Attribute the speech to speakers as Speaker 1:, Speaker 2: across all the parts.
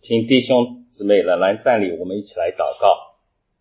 Speaker 1: 请弟兄姊妹仍然站立，我们一起来祷告。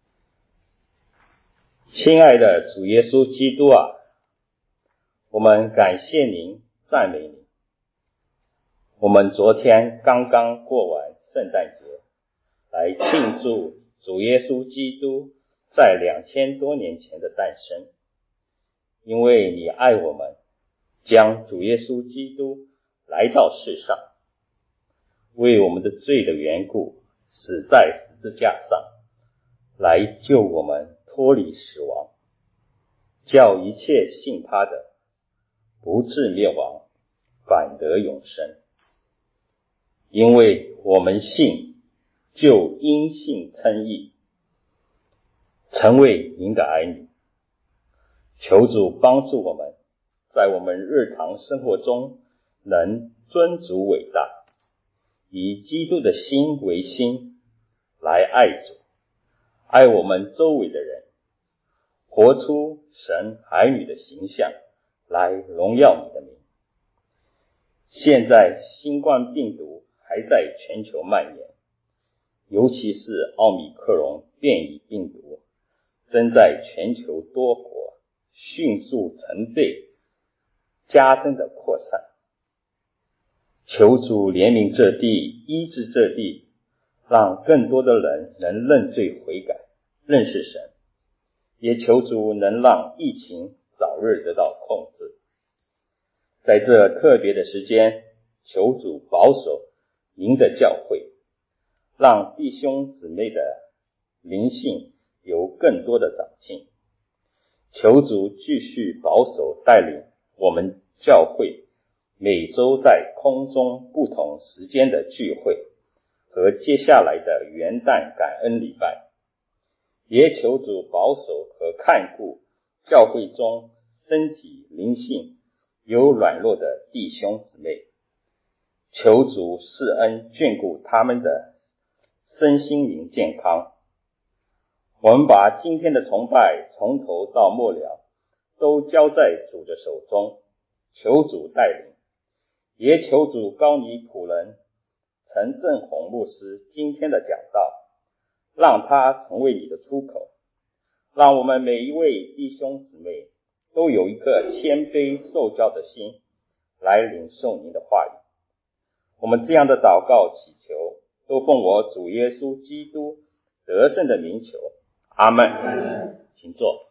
Speaker 1: 亲爱的主耶稣基督啊，我们感谢您，赞美您。我们昨天刚刚过完圣诞节，来庆祝主耶稣基督在2000多年前的诞生。因为你爱我们，将主耶稣基督来到世上，为我们的罪的缘故死在十字架上，来救我们脱离死亡，叫一切信他的不至灭亡，反得永生。因为我们信，就因信称义，成为您的儿女。求主帮助我们，在我们日常生活中能尊主伟大，以基督的心为心，来爱主，爱我们周围的人，活出神儿女的形象，来荣耀你的名。现在新冠病毒还在全球蔓延，尤其是奥密克戎变异病毒正在全球多国迅速成倍加深的扩散。求主怜悯这地，医治这地，让更多的人能认罪悔改，认识神。也求主能让疫情早日得到控制。在这特别的时间，求主保守您的教会，让弟兄姊妹的灵性有更多的长进。求主继续保守带领我们教会每周在空中不同时间的聚会和接下来的元旦感恩礼拜。也求主保守和看顾教会中身体灵性有软弱的弟兄姊妹，求主施恩眷顾他们的身心灵健康。我们把今天的崇拜从头到末了都交在主的手中，求主带领，也求主高你仆人陈正宏牧师今天的讲道，让他成为你的出口，让我们每一位弟兄姊妹都有一颗谦卑受教的心来领受您的话语。我们这样的祷告祈求，都奉我主耶稣基督得胜的名求，阿们。请坐。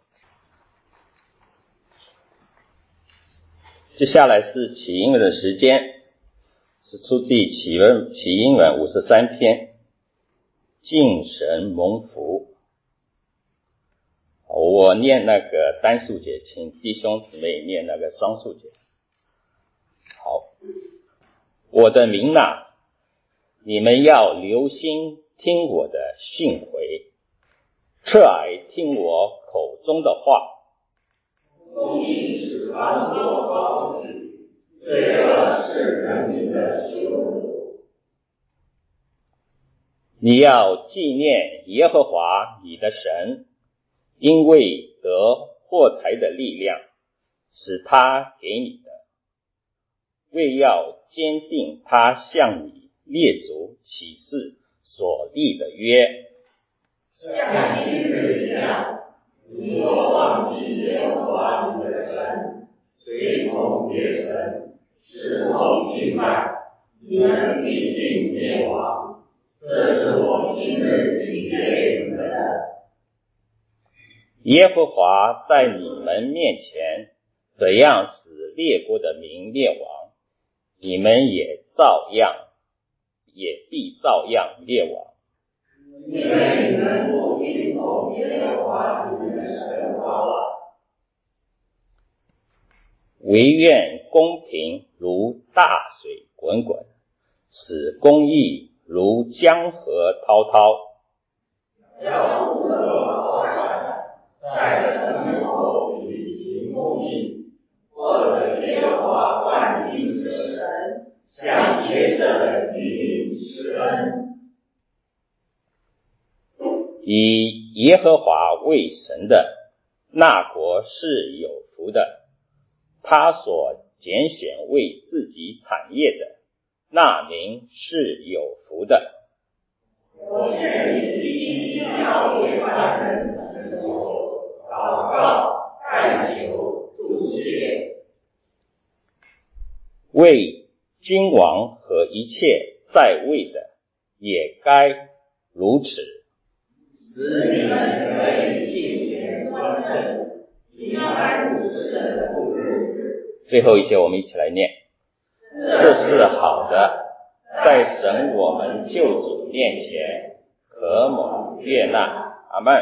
Speaker 1: 接下来是起因文的时间，是出自起因文53篇，敬神蒙福。我念那个单数节，请弟兄姊妹念那个双数节。好，我的民哪，你们要留心听我的训诲，侧耳听我口中的话。
Speaker 2: 公义是当作高举，罪恶是人民的羞辱。
Speaker 1: 你要纪念耶和华你的神，因为得获财的力量是他给你的，为要坚定他向你列祖起誓所立的约。
Speaker 2: 像今日一样，你若忘记耶和华你的神，随从别神，侍奉敬拜，你们必定灭亡。这是我今日纪念你们的。
Speaker 1: 耶和华在你们面前怎样使列国的民灭亡，你们也必照样灭亡。
Speaker 2: 因为你们不听从耶和华你们的神话。
Speaker 1: 惟愿公平如大水滚滚，使公义如江河滔滔。
Speaker 2: 要不可好转，在城后举行公义，或者耶和华万民之神向约瑟的居民施恩。
Speaker 1: 以耶和华为神的，那国是有福的；他所拣选为自己产业的，那民是有福的。
Speaker 2: 我劝你一心要为万人祈求、祷告、代求、祝谢，
Speaker 1: 为君王和一切在位的也该如此，
Speaker 2: 使你们可以敬虔端正，平安无事的度日。
Speaker 1: 最后一节我们一起来念，这是好的，在神我们救主面前可蒙悦纳。阿们。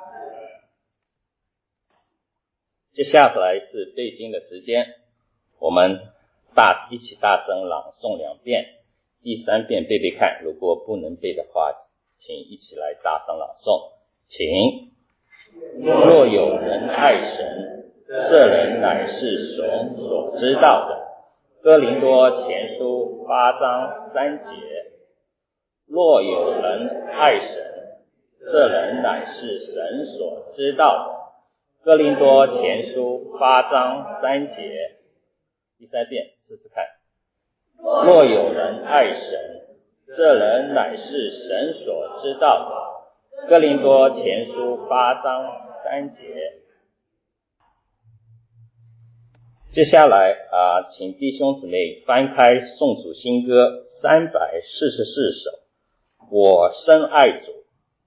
Speaker 1: 接下来是背经的时间，我们一起大声朗诵2遍，第3遍背背看，如果不能背的话，请一起来大声朗诵。请，若有人爱神，这人乃是神所知道的。哥林多前书8章3节，若有人爱神，这人乃是神所知道的。哥林多前书8章3节。第3遍试试看，若有人爱神，这人乃是神所知道的。哥林多前书8章3节。接下来请弟兄姊妹翻开颂主新歌344首，我深爱主。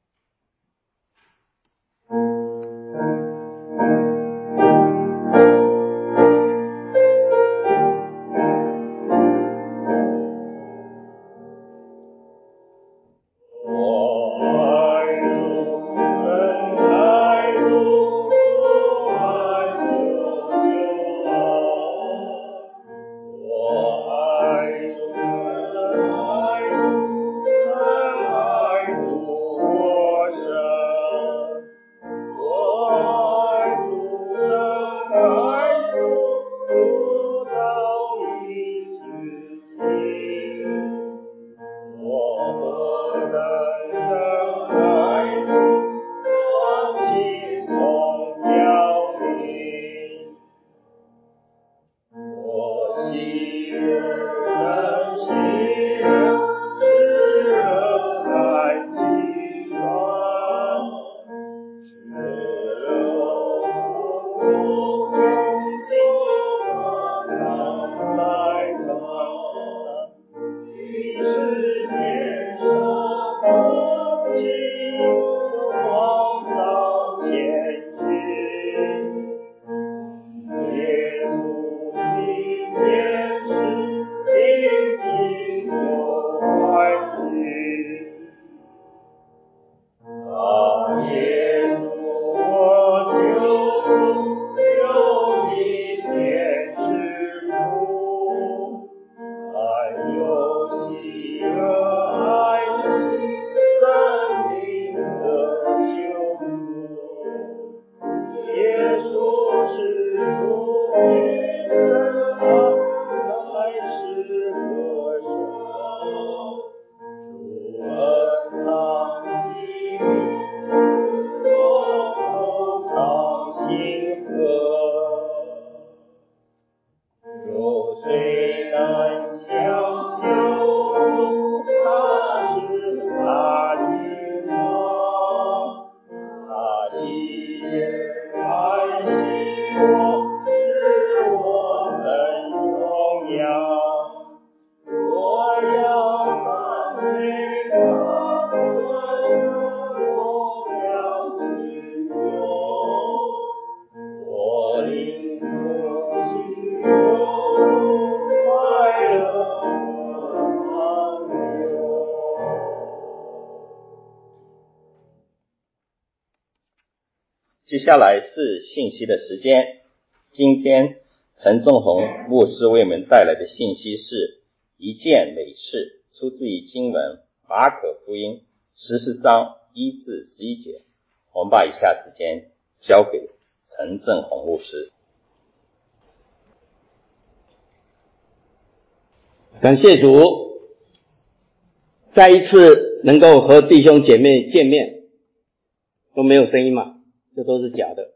Speaker 1: 接下来是信息的时间，今天陈仲宏牧师为我们带来的信息是一件美事，出自于经文马可福音14章1至11节。我们把以下时间交给陈正宏牧师。
Speaker 3: 感谢主，再一次能够和弟兄姐妹见面，都没有声音嘛，这都是假的。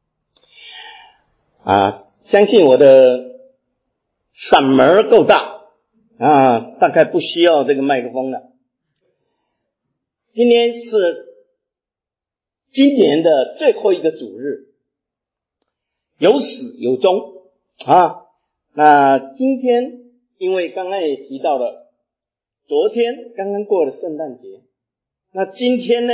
Speaker 3: 相信我的嗓门够大， 大概不需要这个麦克风了。今天是今年的最后一个主日，有始有终那今天因为刚刚也提到了，昨天刚刚过了圣诞节，那今天呢，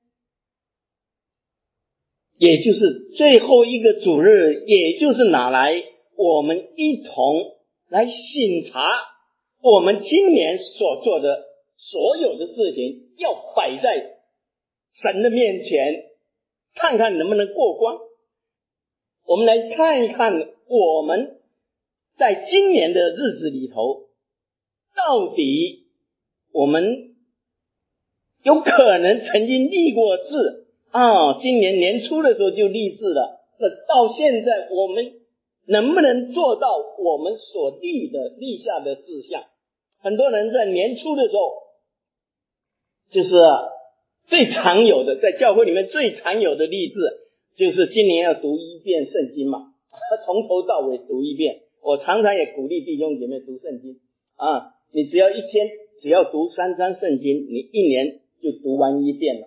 Speaker 3: 也就是最后一个主日，也就是拿来我们一同来省察我们今年所做的所有的事情，要摆在神的面前，看看能不能过关。我们来看一看我们在今年的日子里头，到底我们有可能曾经立过志今年年初的时候就立志了，那到现在我们能不能做到我们所立下的志向？很多人在年初的时候，就是最常有的，在教会里面最常有的立志，就是今年要读一遍圣经嘛，从头到尾读一遍。我常常也鼓励弟兄姐妹读圣经你只要一天只要读3章圣经，你一年就读完一遍了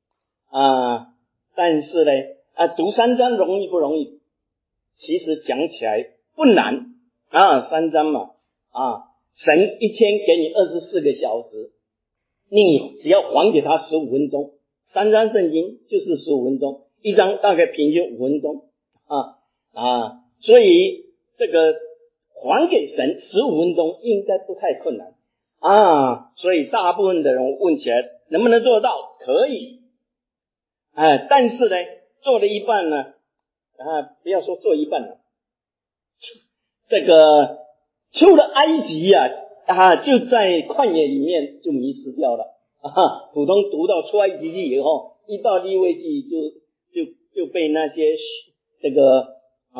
Speaker 3: 但是呢读3章容易不容易？其实讲起来不难3章嘛神一天给你24个小时，你只要还给他15分钟，3章圣经就是15分钟，一章大概平均5分钟所以这个还给神15分钟应该不太困难所以大部分的人问起来能不能做到？可以但是呢，做了一半呢不要说做一半了，这个出了埃及就在旷野里面就迷失掉了普通读到出埃及记以后，一到利未记就被那些这个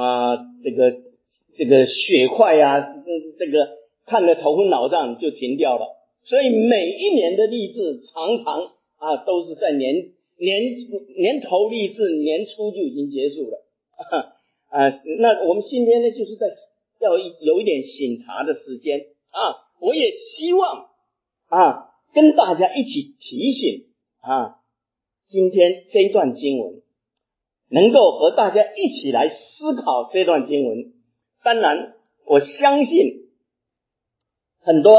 Speaker 3: 血块这个看得头昏脑胀就停掉了。所以每一年的立志常常都是在年头立志，年初就已经结束了那我们今天呢，就是在要有一点省察的时间我也希望跟大家一起提醒今天这一段经文能够和大家一起来思考这段经文。当然我相信很多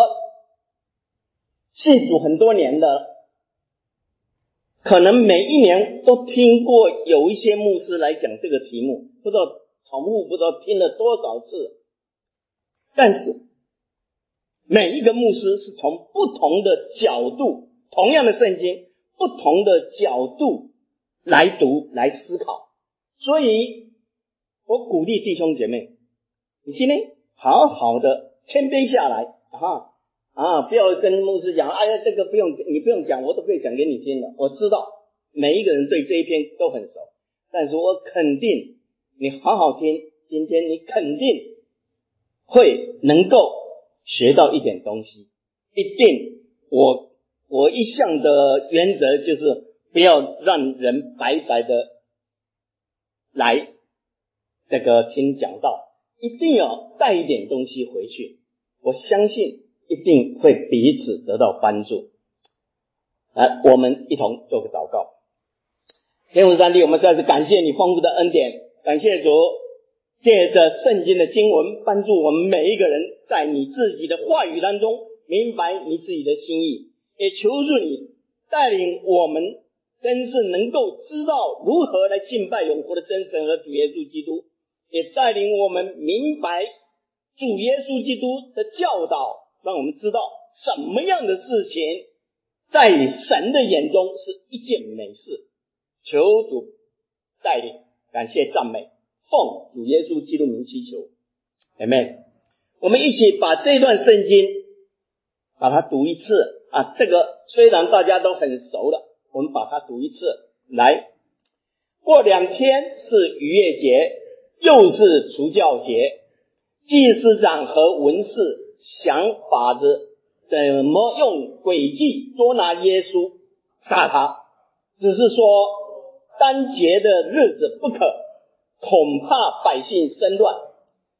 Speaker 3: 信主很多年的，可能每一年都听过有一些牧师来讲这个题目，不知道重复不知道听了多少次，但是每一个牧师是从不同的角度，同样的圣经不同的角度来读来思考。所以我鼓励弟兄姐妹，你今天好好的谦卑下来不要跟牧师讲呀这个你不用讲，我都可以讲给你听的。我知道每一个人对这一篇都很熟，但是我肯定你好好听，今天你肯定会能够学到一点东西。一定我一向的原则就是不要让人白白的来这个听讲道，一定要带一点东西回去，我相信一定会彼此得到帮助。来，我们一同做个祷告。天父上帝，我们再次感谢你丰富的恩典，感谢主借着圣经的经文帮助我们每一个人在你自己的话语当中明白你自己的心意，也求助你带领我们真是能够知道如何来敬拜永活的真神和主耶稣基督，也带领我们明白主耶稣基督的教导，让我们知道什么样的事情在神的眼中是一件美事。求主带领，感谢赞美，奉主耶稣基督名祈求 Amen。 我们一起把这段圣经把它读一次这个虽然大家都很熟了，我们把它读一次。来，过2天是逾越节，又是除酵节，祭司长和文士想法子怎么用诡计捉拿耶稣杀他，只是说当节的日子不可，恐怕百姓生乱，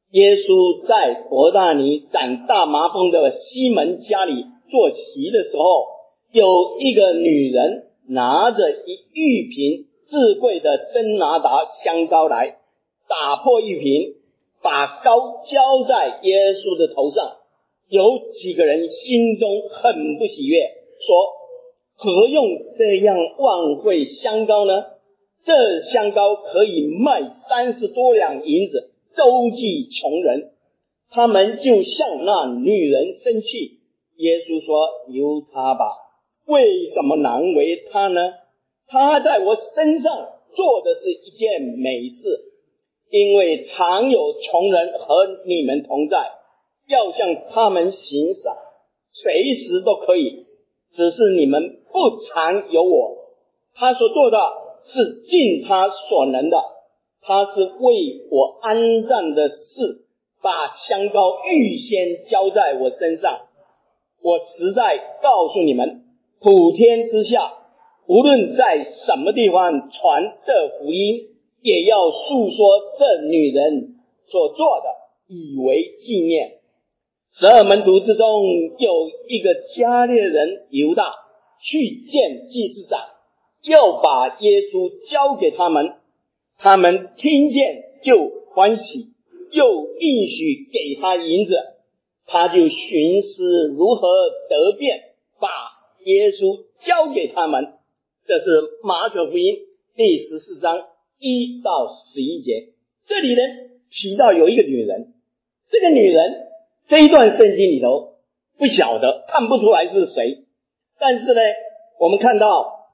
Speaker 3: 耶稣在伯大尼长大麻风的西门家里坐席的时候，有一个女人拿着一玉瓶至贵的真拿达香膏来，打破玉瓶，把膏浇在耶稣的头上。有几个人心中很不喜悦，说：何用这样枉费香膏呢？这香膏可以卖30多两银子，周济穷人。他们就向那女人生气。耶稣说：由她吧，为什么难为她呢？她在我身上做的是一件美事，因为常有穷人和你们同在，要向他们行善，随时都可以，只是你们不常有我。他所做的是尽他所能的，他是为我安葬的事，把香膏预先浇在我身上。我实在告诉你们，普天之下，无论在什么地方传这福音，也要述说这女人所做的，以为纪念。12门徒之中有一个加略人犹大，去见祭司长，要把耶稣交给他们。他们听见就欢喜，又应许给他银子。他就寻思如何得便，把耶稣交给他们。这是马可福音第14章1到11节。这里呢提到有一个女人，这个女人这一段圣经里头不晓得，看不出来是谁，但是呢我们看到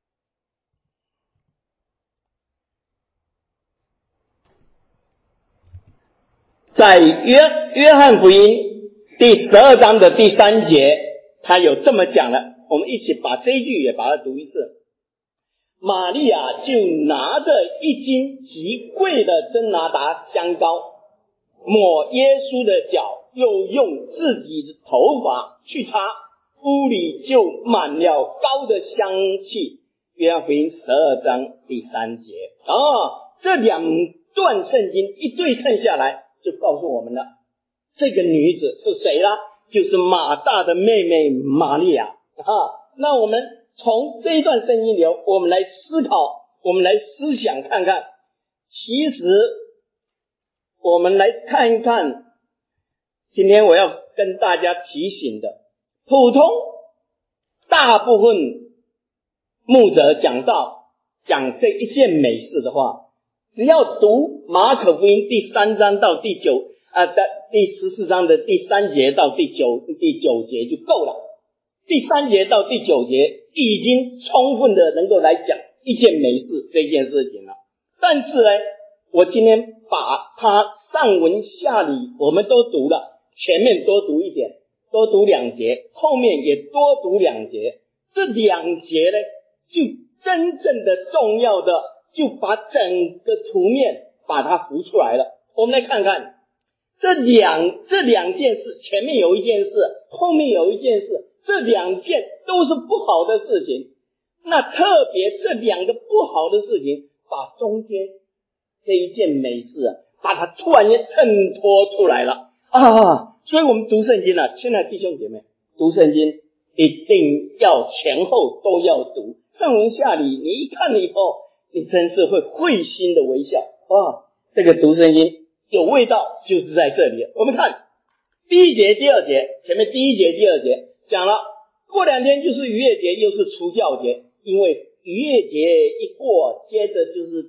Speaker 3: 在约翰福音第12章的第3节，他有这么讲了，我们一起把这一句也把它读一次。玛利亚就拿着一斤极贵的真拿达香膏，抹耶稣的脚，又用自己的头发去擦，屋里就满了膏的香气。约翰福音12章第3节。这两段圣经一对称下来，就告诉我们了这个女子是谁啦？就是马大的妹妹玛利亚。那我们从这一段圣经里，我们来思考，我们来思想看看。其实我们来看一看，今天我要跟大家提醒的，普通大部分牧者讲这一件美事的话，只要读马可福音第3章到第14章的第3节到第9节就够了。第3节到第9节已经充分的能够来讲一件美事这件事情了。但是呢，我今天把它上文下理我们都读了，前面多读一点，多读2节，后面也多读2节。这2节呢，就真正的重要的，就把整个图面把它浮出来了。我们来看看这两件事，前面有一件事，后面有一件事，这2件都是不好的事情。那特别这2个不好的事情，把中间这一件美事把它突然间衬托出来了所以我们读圣经亲爱的弟兄姐妹，读圣经一定要前后都要读，上文下理你一看了以后，你真是会心的微笑。这个读圣经有味道就是在这里。我们看第1节第2节，前面第1节第2节讲了，过2天就是逾越节，又是除酵节。因为逾越节一过，接着就是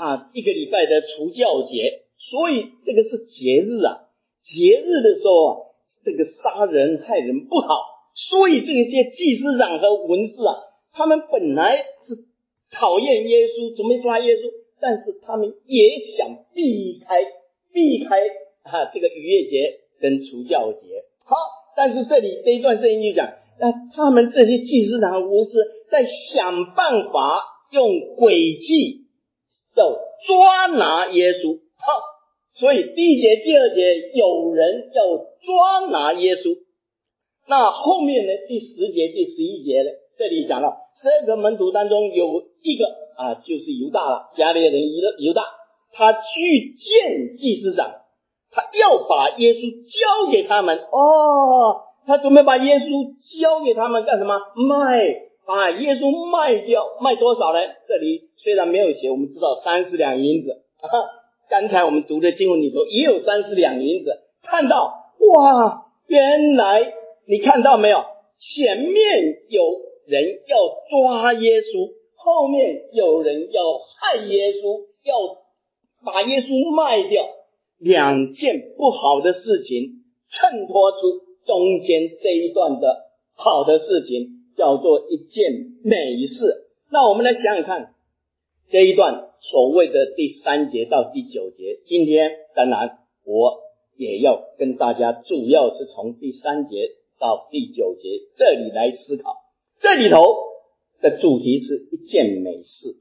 Speaker 3: 1个礼拜的除酵节，所以这个是节日节日的时候这个杀人害人不好，所以这些祭司长和文士他们本来是讨厌耶稣，准备抓耶稣，但是他们也想避开这个逾越节跟除酵节。但是这里这一段圣经就讲，他们这些祭司长和文士在想办法用诡计抓拿耶稣。所以第1节第2节有人要抓拿耶稣。那后面呢，第10节第11节呢，这里讲了12个门徒当中有一个就是犹大了，加略人犹大，他去见祭司长， 他要把耶稣交给他们。他准备把耶稣交给他们干什么？把耶稣卖掉，卖多少呢？这里虽然没有写，我们知道30两银子。刚才我们读的经文里头也有30两银子。看到原来你看到没有？前面有人要抓耶稣，后面有人要害耶稣，要把耶稣卖掉，两件不好的事情衬托出中间这一段的好的事情，叫做一件美事。那我们来想想看，这一段所谓的第3节到第9节，今天当然我也要跟大家主要是从第3节到第9节这里来思考。这里头的主题是一件美事。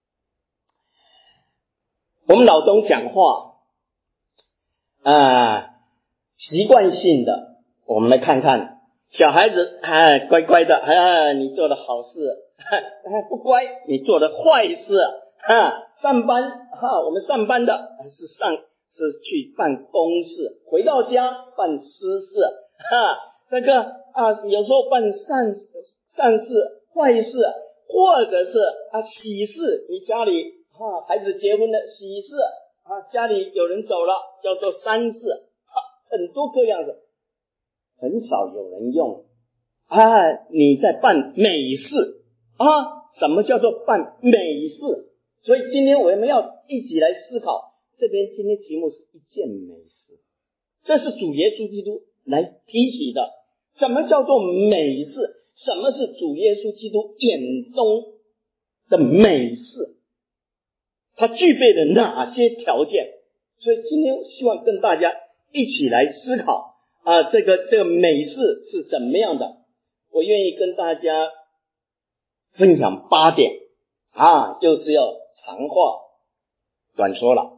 Speaker 3: 我们老中讲话习惯性的，我们来看看小孩子乖乖的你做了好事，不乖你做了坏事。上班我们上班的是去办公事，回到家办私事。有时候办善事坏事，或者是喜事，你家里孩子结婚的喜事家里有人走了叫做丧事，很多各样的，很少有人用你在办美事什么叫做办美事？所以今天我们要一起来思考，这边今天题目是一件美事，这是主耶稣基督来提起的。什么叫做美事？什么是主耶稣基督眼中的美事？他具备了哪些条件？所以今天希望跟大家一起来思考这个美事是怎么样的。我愿意跟大家分享8点就是要长话短说了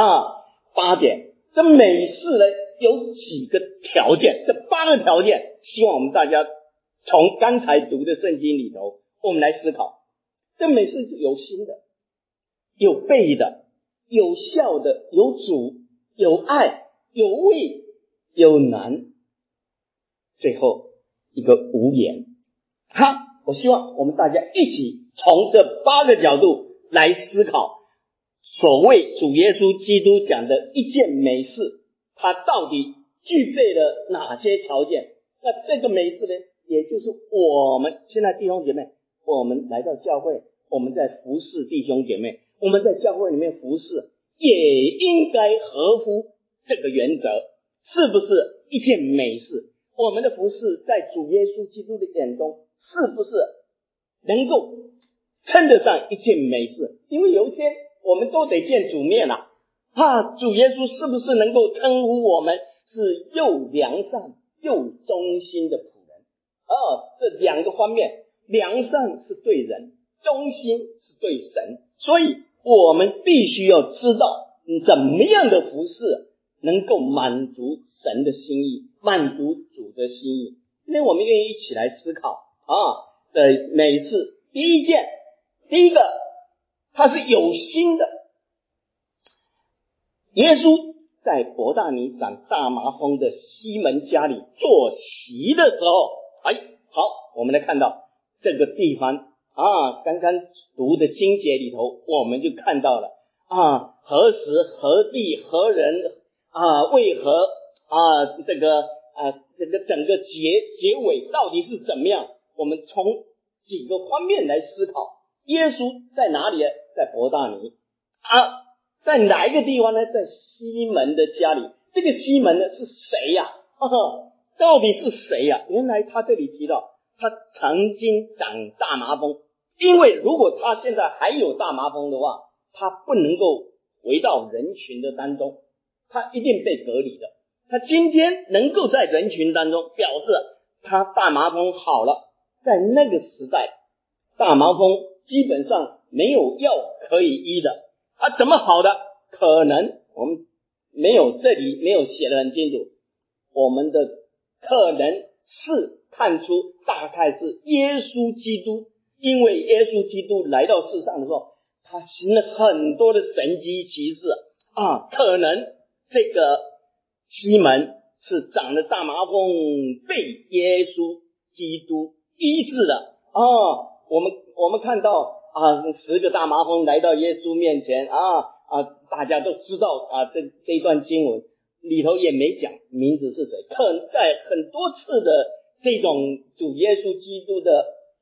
Speaker 3: 8点。这美事呢有几个条件，这8个条件，希望我们大家从刚才读的圣经里头我们来思考。这美事是有心的，有备的，有效的，有主，有爱，有畏，有难，最后一个无言。我希望我们大家一起从这8个角度来思考，所谓主耶稣基督讲的一件美事，它到底具备了哪些条件？那这个美事呢，也就是我们现在弟兄姐妹，我们来到教会，我们在服侍弟兄姐妹，我们在教会里面服侍，也应该合乎这个原则，是不是一件美事？我们的服侍在主耶稣基督的眼中，是不是能够称得上一件美事？因为有一天我们都得见主面主耶稣是不是能够称呼我们是又良善又忠心的仆人？这2个方面，良善是对人，忠心是对神，所以我们必须要知道怎么样的服侍能够满足神的心意，满足主的心意。今天我们愿意一起来思考的美事。第一个，它是有心的。耶稣在伯大尼长大麻风的西门家里坐席的时候，好，我们来看到这个地方刚刚读的经节里头，我们就看到了何时何地何人为何这个整个结尾到底是怎么样？我们从几个方面来思考。耶稣在哪里？在伯大尼在哪一个地方呢？在西门的家里。这个西门呢是谁呀？到底是谁呀？原来他这里提到他曾经长大麻风，因为如果他现在还有大麻风的话，他不能够回到人群的当中，他一定被隔离的。他今天能够在人群当中，表示他大麻风好了。在那个时代，大麻风基本上没有药可以医的怎么好的？可能我们这里没有写得很清楚，我们的可能是看出大概是耶稣基督，因为耶稣基督来到世上的时候，他行了很多的神迹奇事可能这个西门是长了大麻风，被耶稣基督医治了。我们看到10个大麻风来到耶稣面前大家都知道这一段经文里头也没讲名字是谁，可能在很多次的这种主耶稣基督的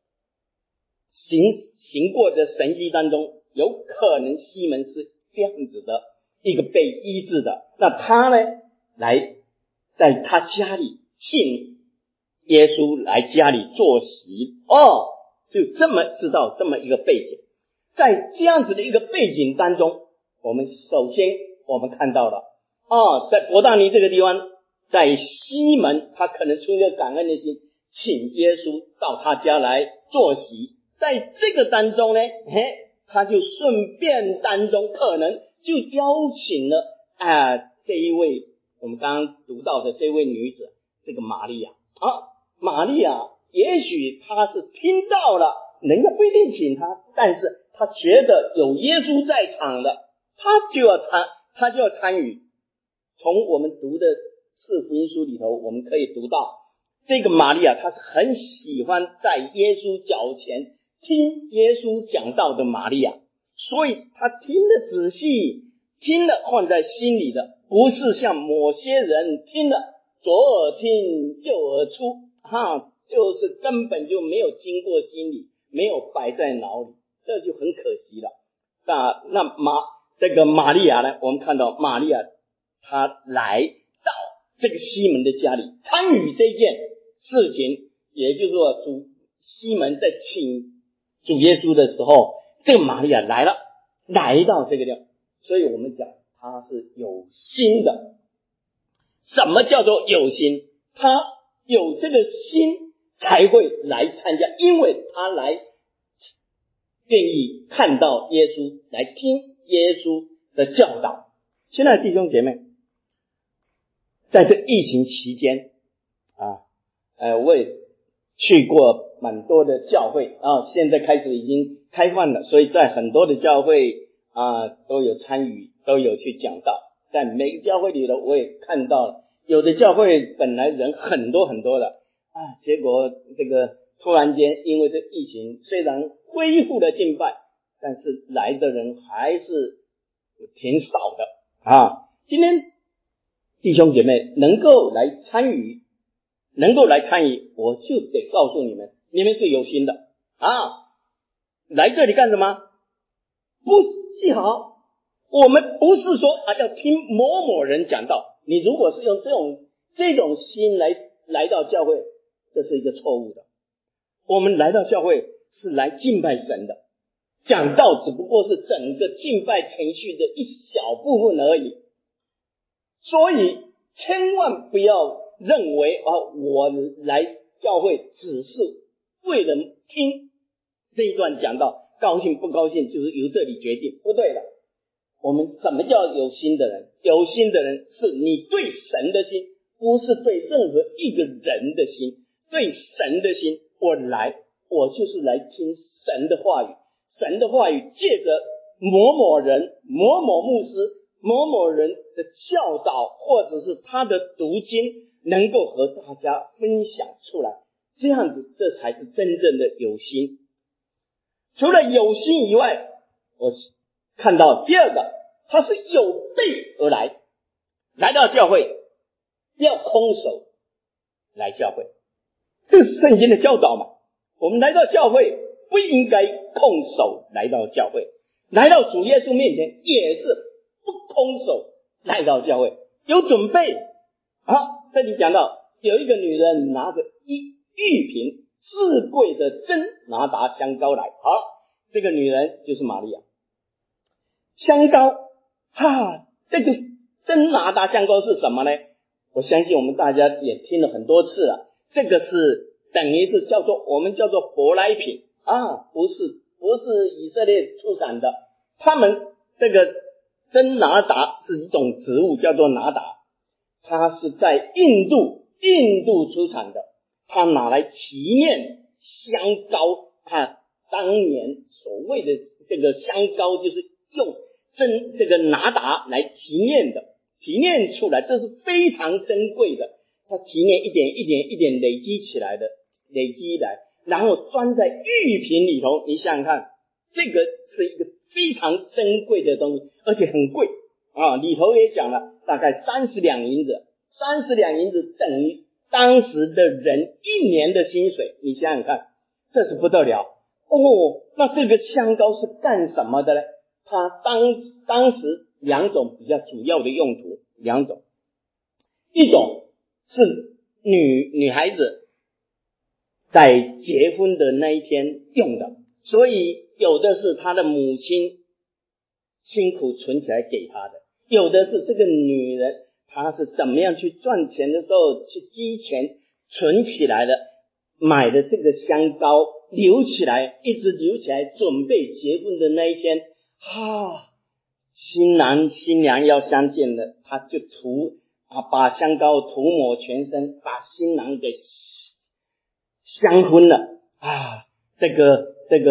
Speaker 3: 行过的神迹当中，有可能西门是这样子的一个被医治的。那他呢，来在他家里请耶稣来家里坐席，就这么知道这么一个背景。在这样子的一个背景当中，我们首先看到了在伯大尼这个地方，在西门他可能出于感恩的心，请耶稣到他家来坐席。在这个当中呢，他就顺便当中可能就邀请了这一位我们刚刚读到的这位女子，这个玛利亚玛利亚也许她是听到了人家不一定请她，但是她觉得有耶稣在场的，她就要参与。从我们读的四福音书里头，我们可以读到这个玛利亚她是很喜欢在耶稣脚前听耶稣讲道的玛利亚，所以她听得仔细，听了放在心里的，不是像某些人听了左耳听右耳出就是根本就没有经过心里，没有摆在脑里，这就很可惜了。这个玛利亚呢，我们看到玛利亚她来到这个西门的家里参与这件事情，也就是说西门在请主耶稣的时候，这个玛利亚来到这个地方，所以我们讲她是有心的。什么叫做有心？她有这个心才会来参加，因为她来愿意看到耶稣，来听耶稣的教导。现在弟兄姐妹，在这疫情期间我也去过蛮多的教会现在开始已经开放了，所以在很多的教会都有参与，都有去讲道。在每个教会里头我也看到了，有的教会本来人很多很多的结果这个突然间因为这疫情虽然恢复了敬拜，但是来的人还是挺少的今天弟兄姐妹能够来参与，我就得告诉你们是有心的来这里干什么？不记好，我们不是说要听某人讲道。你如果是用这种心来到教会，这是一个错误的。我们来到教会是来敬拜神的，讲道只不过是整个敬拜程序的一小部分而已。所以千万不要认为我来教会只是为了听这一段讲道，高兴不高兴就是由这里决定，不对的。我们什么叫有心的人？有心的人是你对神的心，不是对任何一个人的心。对神的心，我就是来听神的话语。神的话语借着某人、某牧师、某人的教导，或者是他的读经，能够和大家分享出来，这样子这才是真正的有心。除了有心以外，我看到第二个，他是有备而来到教会，不要空手来教会，这是圣经的教导嘛。我们来到教会不应该空手来到教会，来到主耶稣面前也是不空手来到教会，有准备这里讲到有一个女人拿着玉瓶至贵的真拿达香膏来，这个女人就是玛利亚。香膏这个真拿达香膏是什么呢？我相信我们大家也听了很多次了，这个是等于是我们叫做舶来品不是以色列出产的。他们这个真拿达是一种植物叫做拿达，它是在印度出产的，它拿来提炼香膏当年所谓的这个香膏就是用这个拿达来提炼的提炼出来，这是非常珍贵的。它提炼一点一点一点累积起来的，累积来，然后装在玉瓶里头。你想想看，这个是一个非常珍贵的东西，而且很贵啊。里头也讲了，大概30两银子，30两银子等于当时的人1年的薪水。你想想看，这是不得了哦。那这个香膏是干什么的呢？它当时2种比较主要的用途，2种，一种是女孩子在结婚的那一天用的，所以有的是她的母亲辛苦存起来给她的，有的是这个女人她是怎么样去赚钱的时候去积钱存起来的，买的这个香膏留起来，一直留起来，准备结婚的那一天新郎新娘要相见了，他就把香膏涂抹全身，把新郎给相婚了这个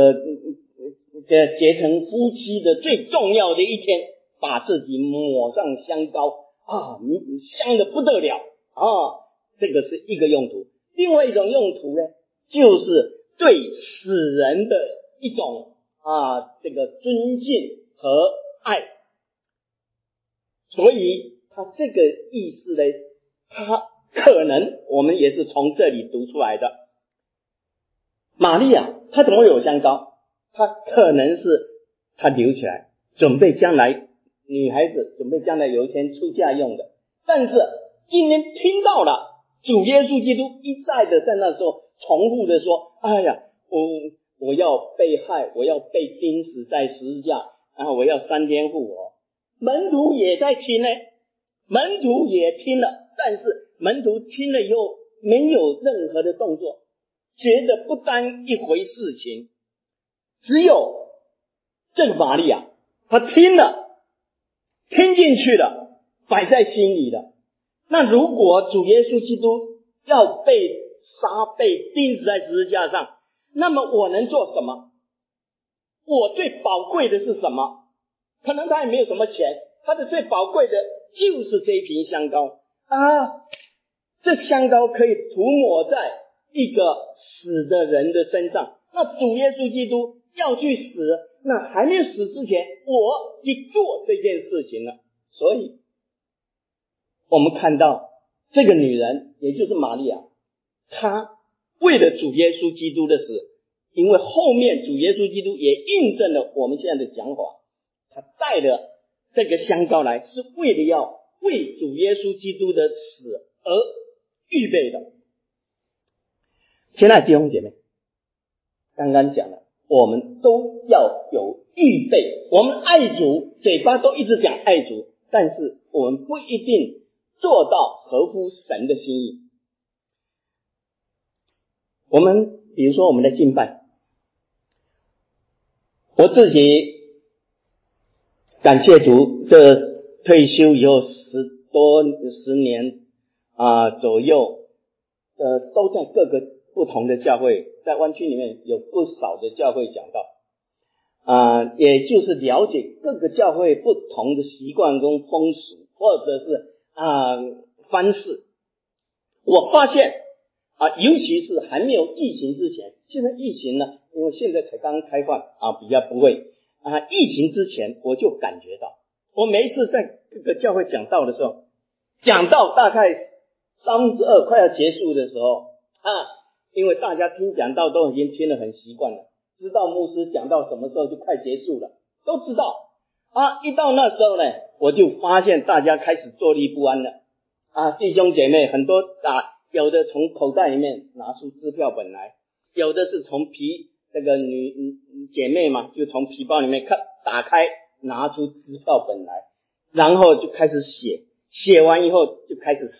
Speaker 3: 结成夫妻的最重要的一天，把自己抹上香膏香得不得了这个是一个用途。另外一种用途呢，就是对死人的一种这个尊敬和爱。所以他这个意思呢，他可能我们也是从这里读出来的。玛利亚她怎么会有香膏？她可能是她留起来，准备将来女孩子准备将来有一天出嫁用的。但是今天听到了主耶稣基督一再的在那时候重复的说，哎呀，我要被害，我要被钉死在十字架，然后我要3天复活。门徒也在听呢，门徒也听了，但是门徒听了以后没有任何的动作，觉得不单一回事情。只有这个玛利亚，她听了，听进去了，摆在心里了。那如果主耶稣基督要被杀，被钉死在十字架上，那么我能做什么？我最宝贵的是什么？可能他也没有什么钱，他的最宝贵的就是这一瓶香膏这香膏可以涂抹在一个死的人的身上。那主耶稣基督要去死，那还没有死之前，我去做这件事情了。所以我们看到这个女人，也就是玛利亚，她为了主耶稣基督的死，因为后面主耶稣基督也印证了我们现在的讲法，他带了这个香膏来，是为了要为主耶稣基督的死而预备的。亲爱的弟兄姐妹，刚刚讲了，我们都要有预备。我们爱主，嘴巴都一直讲爱主，但是我们不一定做到合乎神的心意。我们比如说我们的敬拜，我自己感谢主，这退休以后10年左右都在各个不同的教会，在湾区里面有不少的教会讲道也就是了解各个教会不同的习惯跟风俗，或者是方式。我发现尤其是还没有疫情之前，现在疫情呢，因为现在才刚开放比较不会疫情之前我就感觉到，我每一次在各个教会讲道的时候，讲到大概2/3快要结束的时候因为大家听讲道都已经听得很习惯了，知道牧师讲到什么时候就快结束了，都知道一到那时候呢，我就发现大家开始坐立不安了弟兄姐妹很多有的从口袋里面拿出支票本来，有的是从这个女姐妹嘛，就从皮包里面打开拿出支票本来，然后就开始写完以后就开始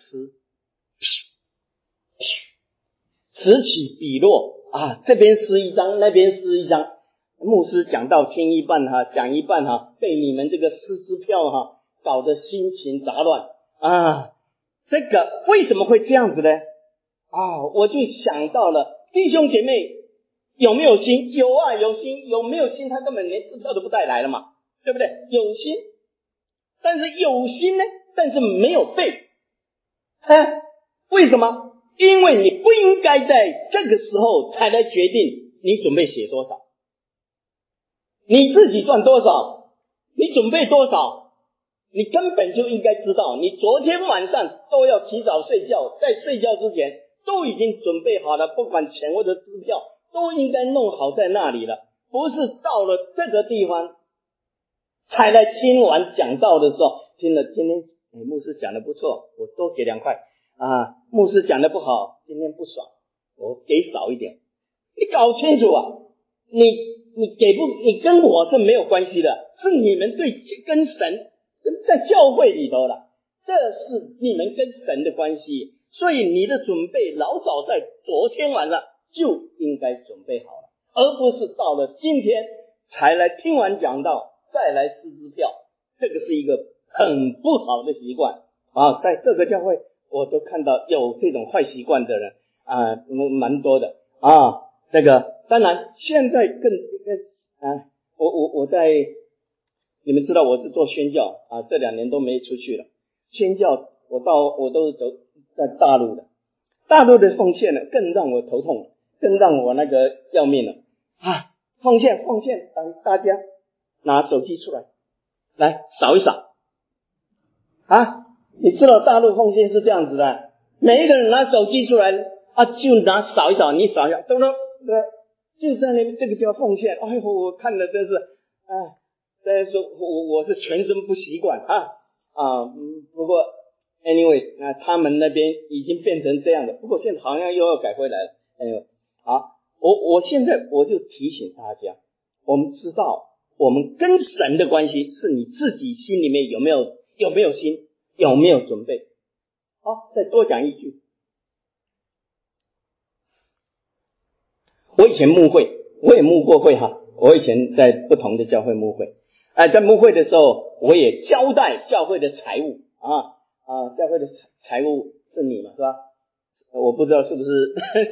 Speaker 3: 此起彼落这边撕一张，那边撕一张。牧师讲到听一半讲一半被你们这个撕支票搞得心情杂乱这个为什么会这样子呢我就想到了弟兄姐妹有没有心？有有心。有没有心？他根本连支票都不带来了嘛，对不对？有心，但是有心呢， 但是没有背。为什么？因为你不应该在这个时候才来决定你准备写多少，你自己赚多少，你准备多少，你根本就应该知道，你昨天晚上都要提早睡觉，在睡觉之前都已经准备好了，不管钱或者支票都应该弄好在那里了，不是到了这个地方才来听完讲道的时候，听了今天牧师讲的不错，我多给2块啊，牧师讲的不好，今天不爽，我给少一点。你搞清楚啊，你跟我是没有关系的，是你们跟神跟在教会里头了，这是你们跟神的关系，所以你的准备老早在昨天晚上就应该准备好了，而不是到了今天才来听完讲道再来撕支票，这个是一个很不好的习惯啊，在各个教会我都看到有这种坏习惯的人啊，蛮多的啊。这个当然现在我在你们知道我是做宣教啊，这2年都没出去了。宣教我都是走在大陆的奉献呢，更让我头痛，更让我那个要命了啊！奉献，大家拿手机出来扫一扫啊！你知道大陆奉献是这样子的，每一个人拿手机出来啊，就拿扫一扫，你扫一下，对不对？就在那边，这个叫奉献。哎呦，我看了真是但是我是全身不习惯不过 anyway 他们那边已经变成这样的，不过现在好像又要改回来了。anyway 我现在我就提醒大家，我们知道我们跟神的关系是你自己心里面有没有心，有没有准备。好，再多讲一句，我以前牧会，我也牧过会我以前在不同的教会牧会，在牧会的时候，我也交代教会的财务教会的财务是你嘛，是吧？我不知道是不是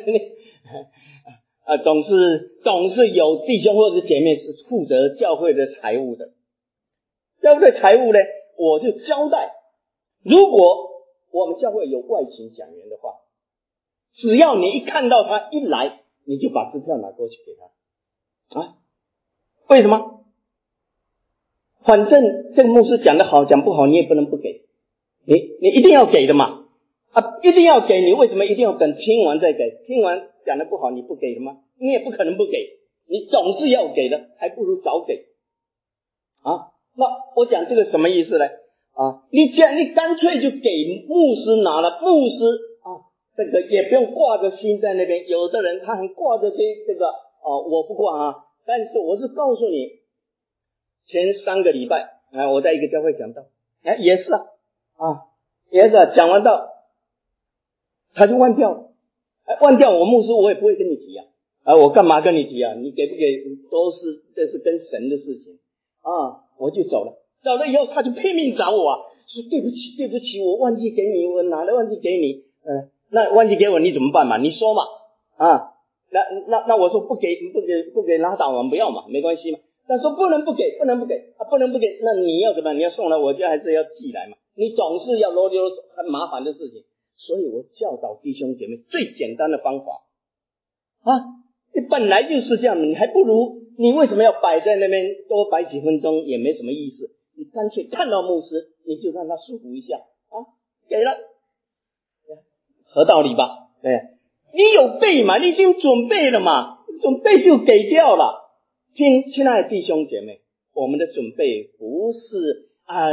Speaker 3: 总是有弟兄或者姐妹是负责教会的财务的。教会的财务呢，我就交代，如果我们教会有外勤讲员的话，只要你一看到他一来，你就把支票拿过去给他为什么？反正这个牧师讲得好讲不好你也不能不给，你一定要给的嘛一定要给，你为什么一定要等听完再给？听完讲得不好你不给的吗？你也不可能不给，你总是要给的，还不如早给那我讲这个什么意思呢？你干脆就给牧师拿了，牧师这个也不用挂着心在那边，有的人他很挂着这个我不挂但是我是告诉你，前3个礼拜我在一个教会讲道也是讲完道他就忘掉了忘掉我牧师我也不会跟你提我干嘛跟你提你给不给这是跟神的事情我就走了以后他就拼命找我说对不起我忘记给你，我哪来忘记给你那忘记给我你怎么办嘛？你说嘛那我说不给拉倒嘛，不要嘛，没关系嘛。但说不能不给，那你要怎么样？你要送来我家还是要寄来嘛？你总是要啰里啰嗦很麻烦的事情，所以我教导弟兄姐妹最简单的方法你本来就是这样，你还不如你为什么要摆在那边多摆几分钟也没什么意思，你干脆看到牧师你就让他舒服一下给了，合道理吧？对，你有备嘛，你已经准备了嘛，准备就给掉了。亲爱的弟兄姐妹，我们的准备不是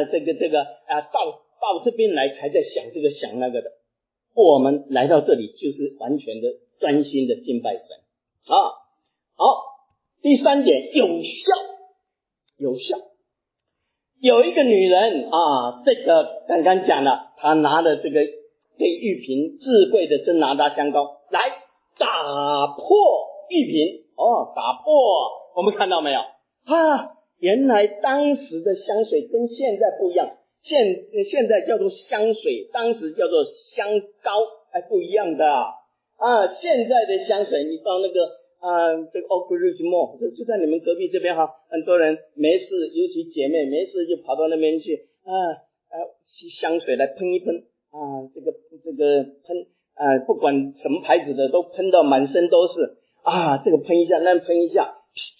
Speaker 3: 到这边来才在想这个想那个的，我们来到这里就是完全的专心的敬拜神好，第3点，有效。有一个女人这个刚刚讲了，她拿了这玉瓶至贵的真拿达香膏来打破玉瓶打破，我们看到没有原来当时的香水跟现在不一样，现在叫做香水，当时叫做香膏不一样的现在的香水你到那个这个 Oak Ridge Mall 就在你们隔壁这边很多人没事，尤其姐妹没事就跑到那边去香水来喷一喷啊，这个喷不管什么牌子的都喷到满身都是啊，这个喷一下那喷一下，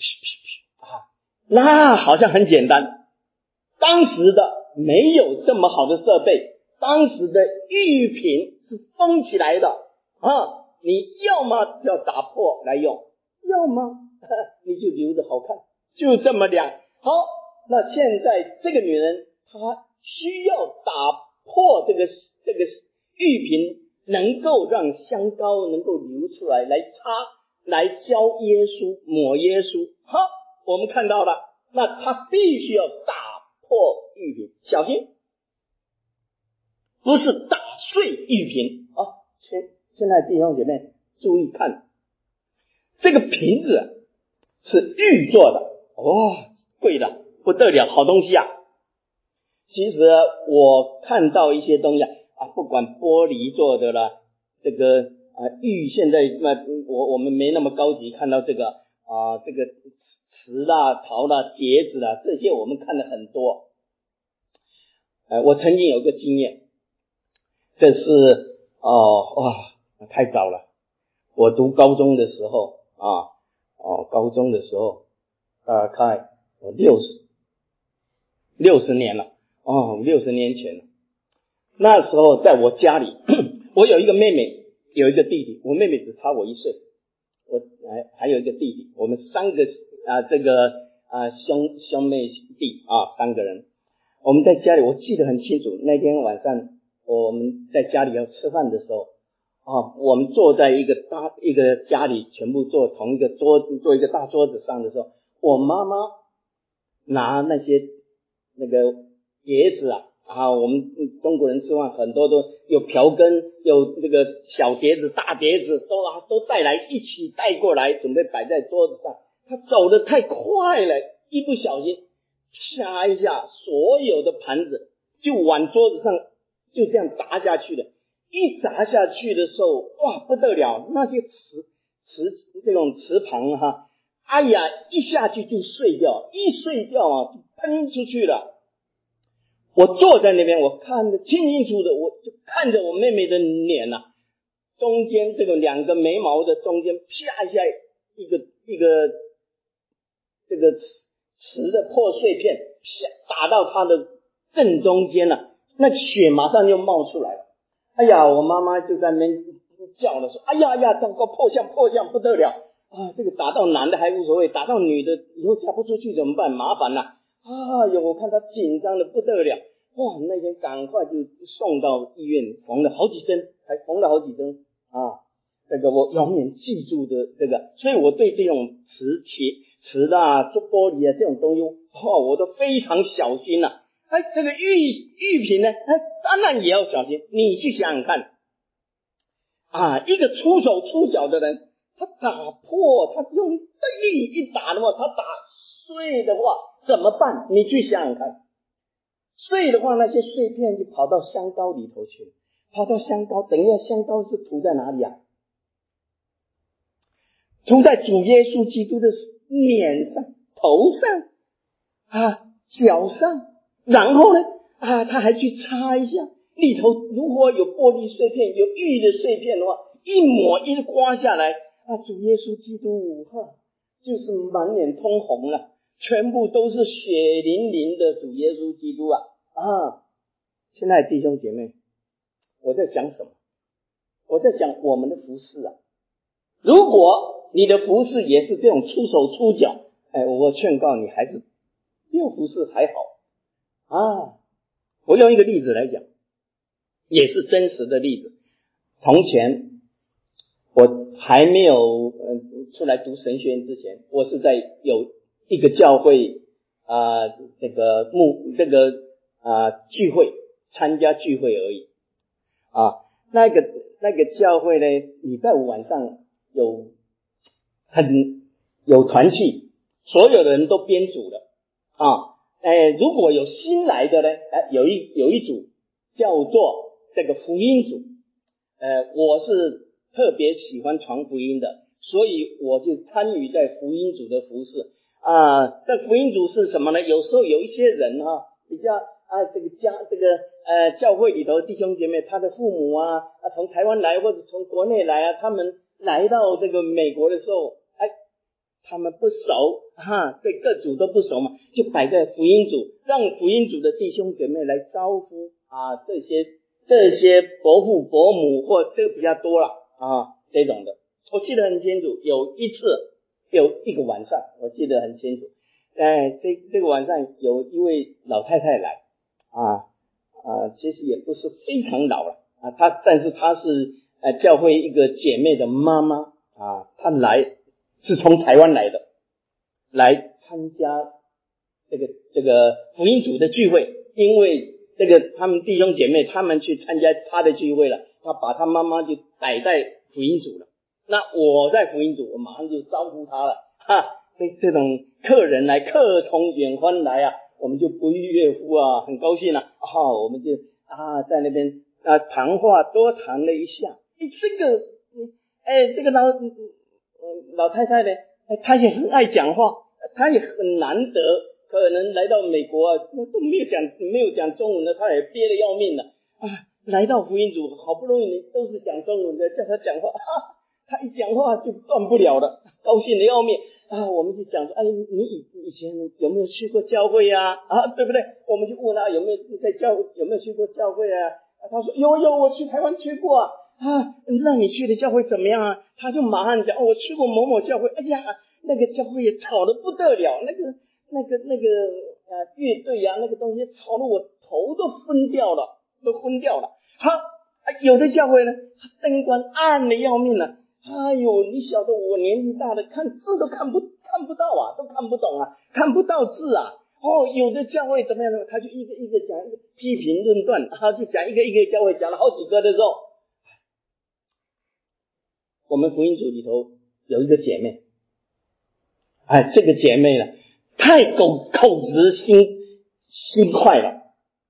Speaker 3: 那好像很简单。当时的没有这么好的设备，当时的玉瓶是封起来的啊，你要么要打破来用，要么你就留着好看，就这么两。好，那现在这个女人她需要打破这个玉瓶，能够让香膏能够流出来，来擦，来浇耶稣，抹耶稣。好，我们看到了，那她必须要打破玉瓶，小心，不是打碎玉瓶啊！现在弟兄姐妹注意看，这个瓶子是玉做的贵的不得了，好东西啊！其实我看到一些东西不管玻璃做的啦，这个玉现在我们没那么高级，看到这个这个瓷啦、陶啦、碟子啦，这些我们看了很多。我曾经有个经验，这是太早了。我读高中的时候大概60年了，60年前了。那时候在我家里，我有一个妹妹，有一个弟弟，我妹妹只差我1岁，我还有一个弟弟，我们3个兄妹弟3个人。我们在家里，我记得很清楚，那天晚上我们在家里要吃饭的时候我们坐在一个家里全部坐同一个坐一个大桌子上的时候，我妈妈拿那些那个碟子我们中国人吃饭很多都有瓢羹，有这个小碟子大碟子都带来，一起带过来，准备摆在桌子上。他走得太快了，一不小心啪一下，所有的盘子就往桌子上就这样砸下去了。一砸下去的时候，哇，不得了，那些这种瓷盘一下去就碎掉，一碎掉就喷出去了。我坐在那边，我看得清清楚的，我就看着我妹妹的脸中间这个2个眉毛的中间啪一下一个这个瓷的破碎片打到她的正中间了，那血马上就冒出来了。我妈妈就在那边叫了，说糟糕，破相不得了这个打到男的还无所谓，打到女的以后嫁不出去怎么办？麻烦了我看她紧张的不得了，那天赶快就送到医院，缝了好几针这个我永远记住的这个，所以我对这种瓷啦、做玻璃这种东西我都非常小心这个玉瓶呢当然也要小心。你去想想看一个出手出脚的人，他打破，他用力一打的话，他打碎的话怎么办？你去想想看，碎的话那些碎片就跑到香膏里头去了，跑到香膏，等一下香膏是涂在哪里涂在主耶稣基督的脸上、头上脚上，然后呢他还去擦一下，里头如果有玻璃碎片、有玉的碎片的话，一抹一刮下来主耶稣基督就是满脸通红了，全部都是血淋淋的主耶稣基督亲爱的弟兄姐妹，我在讲什么？我在讲我们的服事如果你的服事也是这种出手出脚我劝告你还是没有服事还好我用一个例子来讲，也是真实的例子。从前我还没有出来读神学院之前，我是在有一个教会聚会，参加聚会而已那个教会呢，礼拜5晚上有团契，所有的人都编组了如果有新来的呢有一组叫做这个福音组我是特别喜欢传福音的，所以我就参与在福音组的服事这福音组是什么呢？有时候有一些人比较教会里头弟兄姐妹，他的父母从台湾来或者从国内来他们来到这个美国的时候，他们不熟对各组都不熟嘛，就摆在福音组，让福音组的弟兄姐妹来招呼这些伯父伯母，或这个比较多了这种的。我记得很清楚，有一个晚上，我记得很清楚，这个晚上有一位老太太来其实也不是非常老了但是她是教会一个姐妹的妈妈她来是从台湾来的，来参加这个福音组的聚会，因为他们弟兄姐妹他们去参加她的聚会了，她把她妈妈就摆在福音组了。那我在福音组，我马上就招呼她了这种客从远方来我们就不亦乐乎很高兴我们就在那边谈话多谈了一下。这个老太太呢，她也很爱讲话，她也很难得，可能来到美国都没有讲中文的，她也憋得要命了来到福音组，好不容易都是讲中文的，叫她讲话她一讲话就断不了了，高兴得要命我们就讲说你以前有没有去过教会对不对？我们就问他有没有去过教会他说有，我去台湾去过那你去的教会怎么样他就马上讲我去过某某教会，那个教会也吵得不得了，那个乐队那个东西吵得我头都昏掉了。有的教会呢，灯光暗的要命了你晓得我年纪大了，看字都看不到都看不懂看不到字有的教会怎么样呢？他就一个一个讲，一个批评论断就讲一个一个教会，讲了好几个的时候，我们福音组里头有一个姐妹这个姐妹呢太口直心快了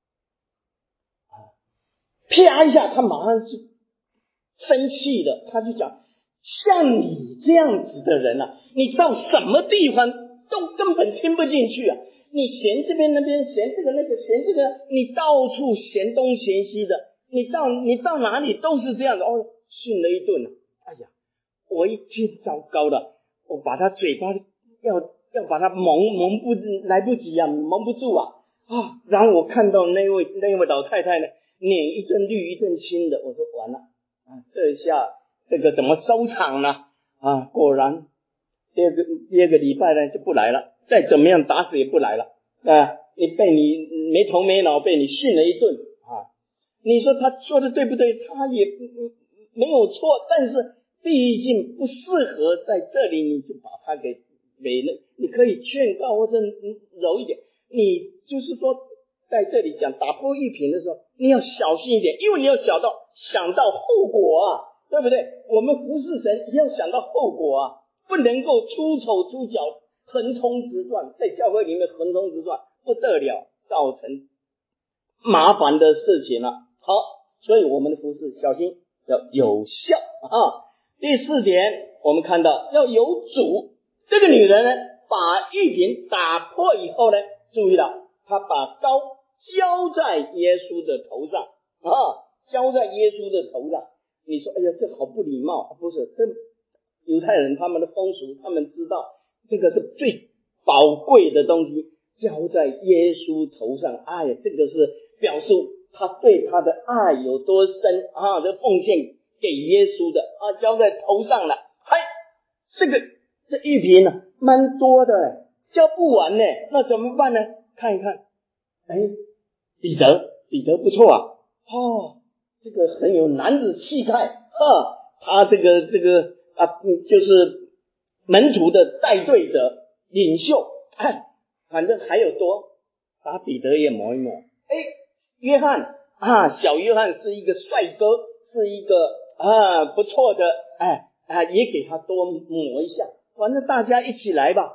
Speaker 3: 啪一下她马上就生气了，她就讲像你这样子的人你到什么地方都根本听不进去你嫌这边那边，嫌这个那个，嫌这个，你到处嫌东嫌西的，你到哪里都是这样的训了一顿我一听糟糕了，我把他嘴巴要把他来不及蒙不住然后我看到那位老太太呢，脸一阵绿一阵青的，我说完了这一下这个怎么收场呢果然第二个礼拜呢就不来了，再怎么样打死也不来了你被你没头没脑被你训了一顿你说他说的对不对？他也没有错，但是毕竟不适合在这里，你就把他给你可以劝告或者柔一点，你就是说在这里讲打破玉瓶的时候，你要小心一点，因为你要想到后果对不对？我们服侍神也要想到后果不能够出手出脚，横冲直撞，在教会里面横冲直撞不得了，造成麻烦的事情了。好，所以我们的服侍小心要有效第4点，我们看到要有主。这个女人呢，把玉瓶打破以后呢，注意了，她把膏浇在耶稣的头上浇在耶稣的头上。你说哎呀这好不礼貌，不是，这犹太人他们的风俗，他们知道这个是最宝贵的东西，浇在耶稣头上这个是表示他对他的爱有多深这奉献给耶稣的浇在头上了这玉瓶呢蛮多的浇不完呢，那怎么办呢？看一看彼得不错这个很有男子气概他这个就是门徒的带队者领袖反正还有多，把彼得也抹一抹约翰小约翰是一个帅哥，是一个不错的也给他多抹一下，反正大家一起来吧。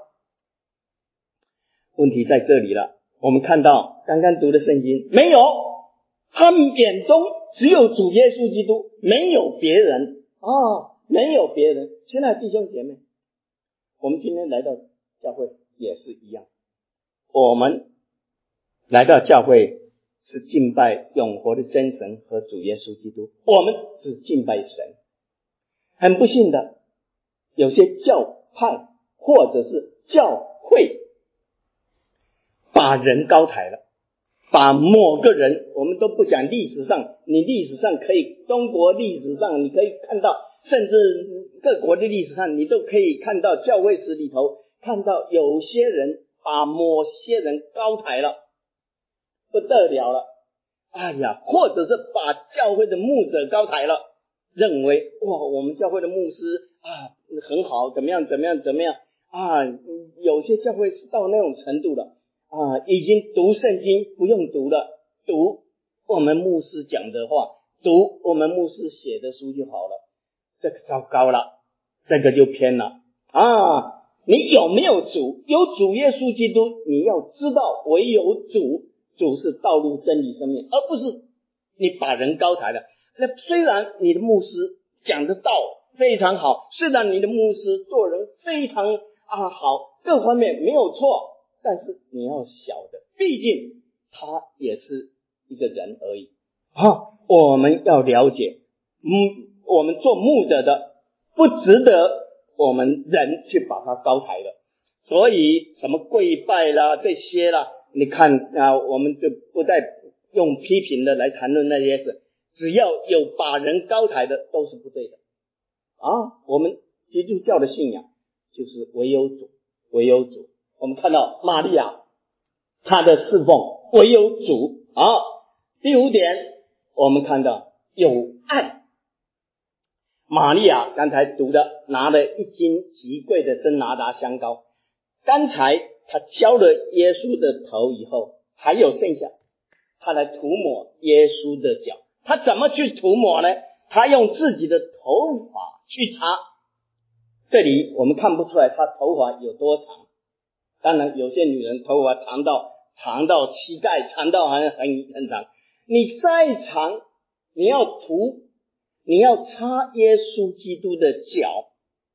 Speaker 3: 问题在这里了，我们看到刚刚读的圣经没有，他们眼中只有主耶稣基督，没有别人没有别人。亲爱的弟兄姐妹，我们今天来到教会也是一样，我们来到教会是敬拜永活的真神和主耶稣基督，我们只敬拜神。很不幸的，有些教派或者是教会把人高抬了，把某个人，我们都不讲历史上，你历史上可以，中国历史上你可以看到，甚至各国的历史上你都可以看到，教会史里头看到有些人把某些人高抬了，不得了了，哎呀，或者是把教会的牧者高抬了，认为哇，我们教会的牧师很好，怎么样有些教会是到那种程度了已经读圣经不用读了，读我们牧师讲的话，读我们牧师写的书就好了。这个糟糕了，这个就偏了你有没有主？有主耶稣基督，你要知道唯有主是道路真理生命，而不是你把人高抬了。那虽然你的牧师讲的道非常好，虽然你的牧师做人非常好，各方面没有错，但是你要晓得，毕竟他也是一个人而已我们要了解我们做牧者的不值得我们人去把他高抬的。所以什么跪拜啦这些啦，你看我们就不再用批评的来谈论那些事，只要有把人高抬的都是不对的我们基督教的信仰就是唯有主。我们看到玛利亚她的侍奉唯有主第5点，我们看到有爱。玛利亚刚才读的，拿了1斤极贵的真拿达香膏，刚才她浇了耶稣的头以后，还有剩下，她来涂抹耶稣的脚。她怎么去涂抹呢？她用自己的头发去擦。这里我们看不出来她头发有多长，当然有些女人头发长到膝盖，长到很长，你再长，你要擦耶稣基督的脚，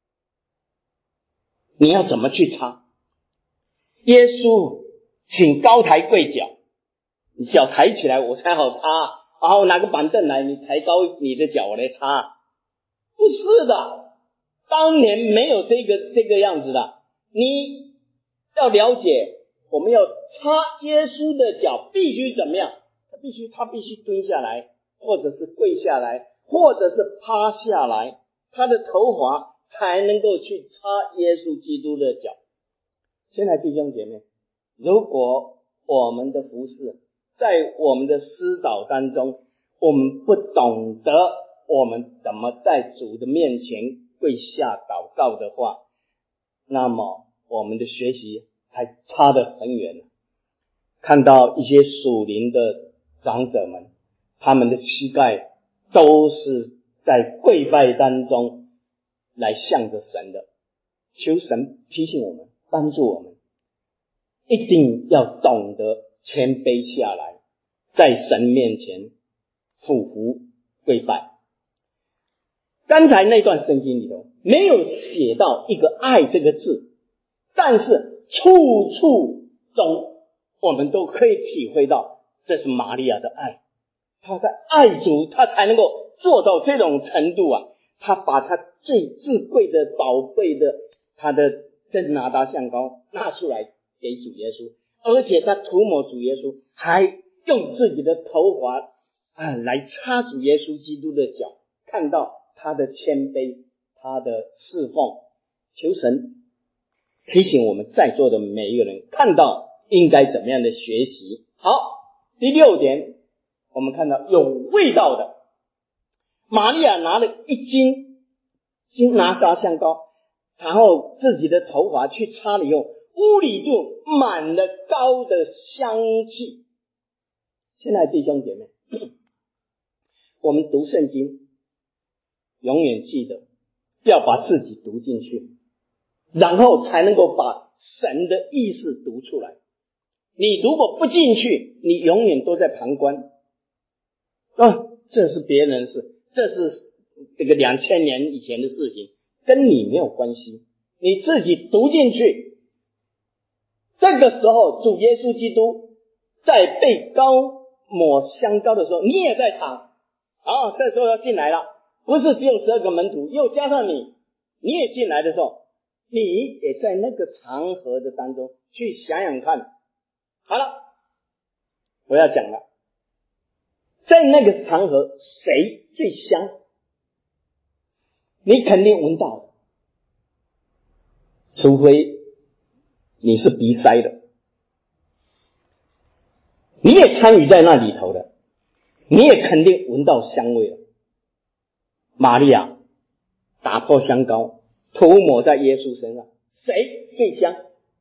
Speaker 3: 你要怎么去擦？耶稣请高抬贵脚，你脚抬起来我才好擦，然后拿个板凳来，你抬高你的脚来擦，不是的，当年没有这个样子的。你要了解，我们要擦耶稣的脚必须怎么样？他必须蹲下来，或者是跪下来，或者是趴下来，他的头发才能够去擦耶稣基督的脚。亲爱的弟兄姐妹，如果我们的服事在我们的私祷当中，我们不懂得我们怎么在主的面前跪下祷告的话，那么我们的学习还差得很远。看到一些属灵的长者们，他们的膝盖都是在跪拜当中来向着神的。求神提醒我们，帮助我们，一定要懂得谦卑下来，在神面前俯伏跪拜。刚才那段圣经里头没有写到一个爱这个字，但是处处中我们都可以体会到，这是玛利亚的爱。她在爱主，她才能够做到这种程度她把她最至贵的宝贝的她的真拿达香膏拿出来给主耶稣，而且她涂抹主耶稣，还用自己的头发来擦主耶稣基督的脚，看到他的谦卑，他的侍奉。求神提醒我们在座的每一个人，看到应该怎么样的学习。好，第6点，我们看到有味道的。玛利亚拿了1斤拿撒香膏，然后自己的头发去擦了以后，屋里就满了膏的香气。亲爱的弟兄姐妹，我们读圣经永远记得要把自己读进去，然后才能够把神的意思读出来。你如果不进去，你永远都在旁观这是别人的事，这是这个2000年以前的事情，跟你没有关系，你自己读进去。这个时候主耶稣基督在被高抹香膏的时候，你也在场。这时候要进来了，不是只有12个门徒，又加上你也进来的时候，你也在那个场合的当中去想想看。好了，我要讲了，在那个场合谁最香？你肯定闻到了，除非你是鼻塞的，你也参与在那里头的，你也肯定闻到香味了。玛利亚打破香膏，涂抹在耶稣身上，谁最香？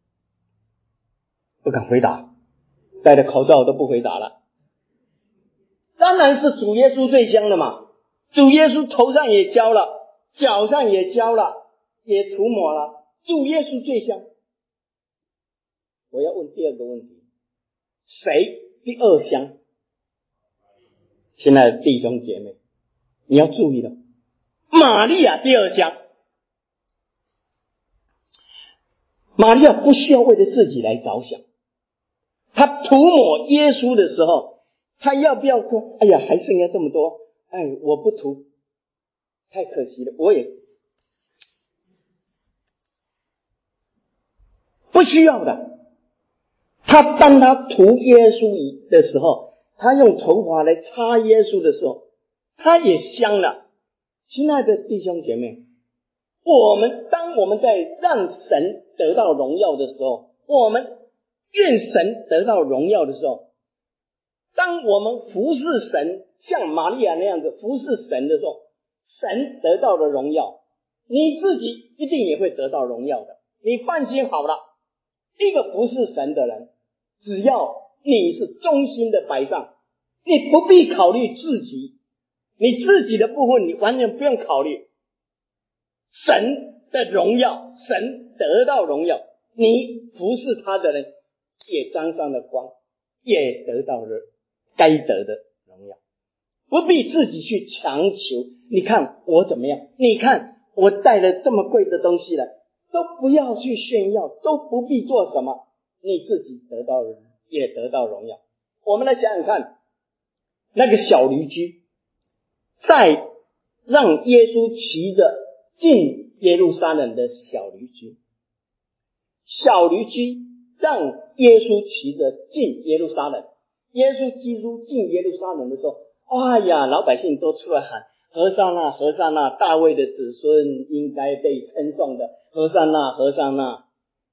Speaker 3: 不敢回答，戴着口罩都不回答了。当然是主耶稣最香的嘛，主耶稣头上也浇了，脚上也浇了，也涂抹了，主耶稣最香。我要问第二个问题，谁第二香？亲爱的弟兄姐妹，你要注意了，玛利亚第二香。玛利亚不需要为了自己来着想，她涂抹耶稣的时候，她要不要说，哎呀，还剩下这么多，我不涂，太可惜了，我也不需要的。当他涂耶稣的时候，他用头发来擦耶稣的时候，他也香了。亲爱的弟兄姐妹，当我们在让神得到荣耀的时候，我们愿神得到荣耀的时候，当我们服侍神，像玛利亚那样子服侍神的时候，神得到了荣耀，你自己一定也会得到荣耀的。你放心好了，一个服侍神的人，只要你是忠心的摆上，你不必考虑自己，你自己的部分你完全不用考虑，神的荣耀，神得到荣耀，你服侍他的人也沾上了光，也得到了该得的荣耀，不必自己去强求。你看我怎么样，你看我带了这么贵的东西来，都不要去炫耀，都不必做什么，你自己得到了也得到荣耀。我们来想想看，那个小驴驹在让耶稣骑着进耶路撒冷的小驴驹，小驴驹让耶稣骑着进耶路撒冷，耶稣基督进耶路撒冷的时候，哎呀，老百姓都出来喊，和散那，和散那，大卫的子孙应该被称颂的，和散那，和散那。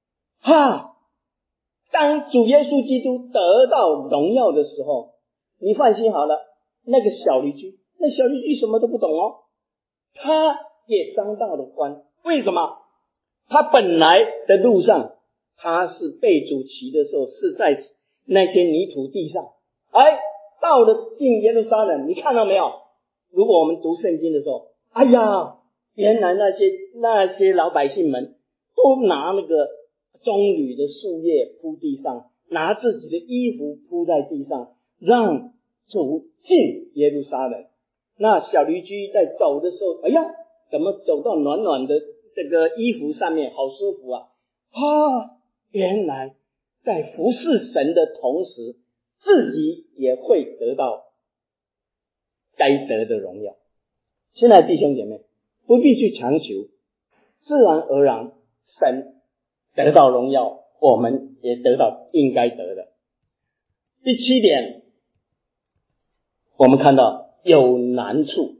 Speaker 3: 当主耶稣基督得到荣耀的时候，你放心好了，那个小驴驹什么都不懂哦，他也沾到了光。为什么？他本来的路上，他是被主骑的时候是在那些泥土地上，到了进耶路撒冷，你看到没有？如果我们读圣经的时候，原来那些老百姓们都拿那个棕榈的树叶铺地上，拿自己的衣服铺在地上，让主进耶路撒冷。那小驴驹在走的时候，怎么走到暖暖的这个衣服上面，好舒服啊！原来在服侍神的同时，自己也会得到该得的荣耀。现在弟兄姐妹，不必去强求，自然而然神得到荣耀，我们也得到应该得的。第7点，我们看到有难处。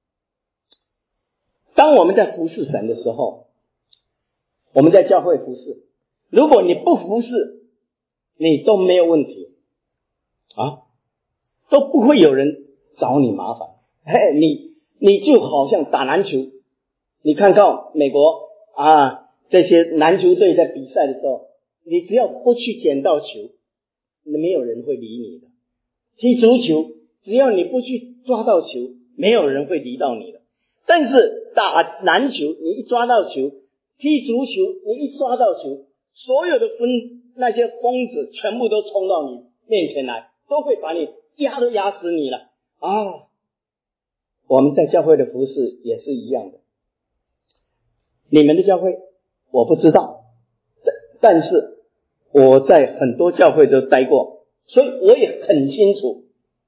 Speaker 3: 当我们在服侍神的时候，我们在教会服侍，如果你不服侍，你都没有问题都不会有人找你麻烦。你就好像打篮球，你看到美国这些篮球队在比赛的时候，你只要不去捡到球，没有人会理你的。踢足球，只要你不去抓到球，没有人会理到你的。但是打篮球，你一抓到球，踢足球，你一抓到球，所有的那些疯子全部都冲到你面前来，都会把你都压死你了我们在教会的服事也是一样的。你们的教会我不知道，但是我在很多教会都待过，所以我也很清楚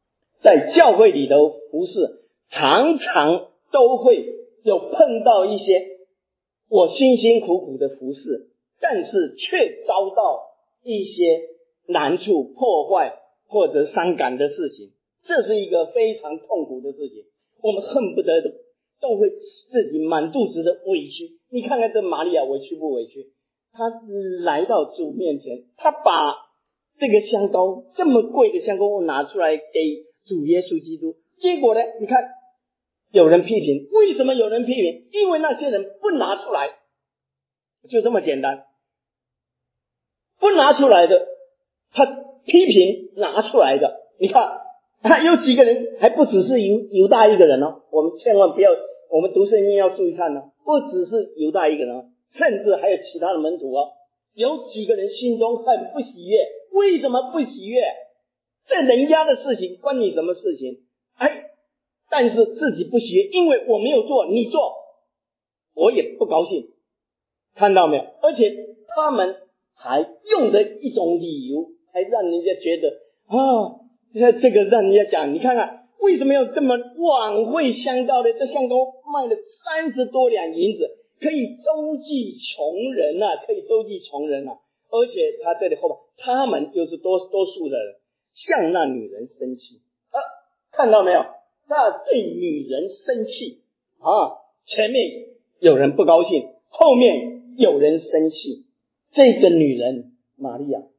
Speaker 3: 在教会里头服侍，常常都会有碰到一些我辛辛苦苦的服侍，但是却遭到一些难处、破坏或者伤感的事情，这是一个非常痛苦的事情。我们恨不得都会自己满肚子的委屈。你看看这玛利亚委屈不委屈？她来到主面前，她把这个香膏，这么贵的香膏拿出来给主耶稣基督，结果呢，你看有人批评，为什么有人批评？因为那些人不拿出来，就这么简单。不拿出来的，他批评拿出来的，你看有几个人，还不只是犹大一个人哦，我们千万不要，我们读圣经要注意看哦，不只是犹大一个人哦，甚至还有其他的门徒哦。有几个人心中很不喜悦，为什么不喜悦？这人家的事情关你什么事情？但是自己不喜悦，因为我没有做，你做，我也不高兴。看到没有？而且他们还用的一种理由，还让人家觉得这个让人家讲，你看看为什么要这么枉费香膏的？这香膏卖了30多两银子，可以周济穷人啊，可以周济穷人啊。而且他这里后面，他们又是多数的人向那女人生气看到没有？他对女人生气前面有人不高兴，后面有人生气。这个女人玛利亚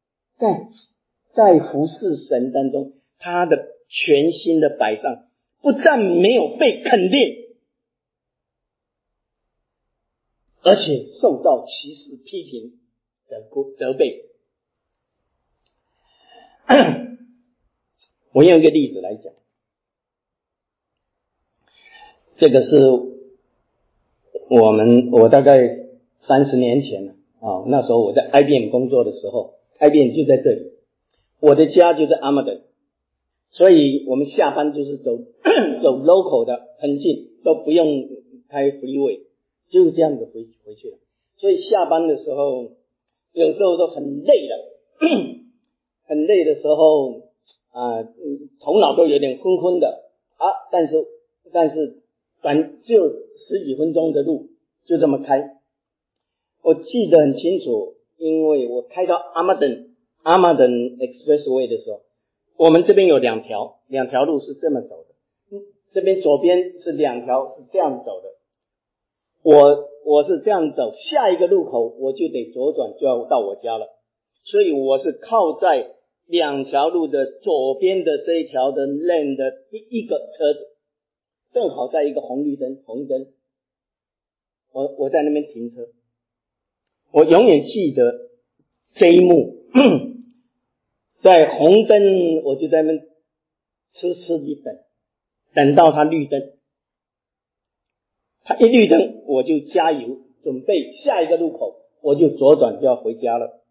Speaker 3: 在服侍神当中，她的全心的摆上，不但没有被肯定，而且受到歧视、批评、责备。我用一个例子来讲，这个是我大概30年前了那时候我在 IBM 工作的时候， IBM 就在这里，我的家就在阿马登，所以我们下班就是走local 的，很近，都不用开 freeway， 就是这样子回去了。所以下班的时候有时候都很累了很累的时候头脑都有点昏昏的但是就10几分钟的路就这么开。我记得很清楚，因为我开到阿马登 Expressway 的时候，我们这边有两条路是这么走的，这边左边是2条是这样走的，我是这样走，下一个路口我就得左转，就要到我家了。所以我是靠在2条路的左边的这一条的 lane 的第一个车子，正好在一个红灯，我在那边停车。我永远记得这一幕在红灯我就在那边痴地等到他绿灯，他一绿灯我就加油，准备下一个路口我就左转就要回家了。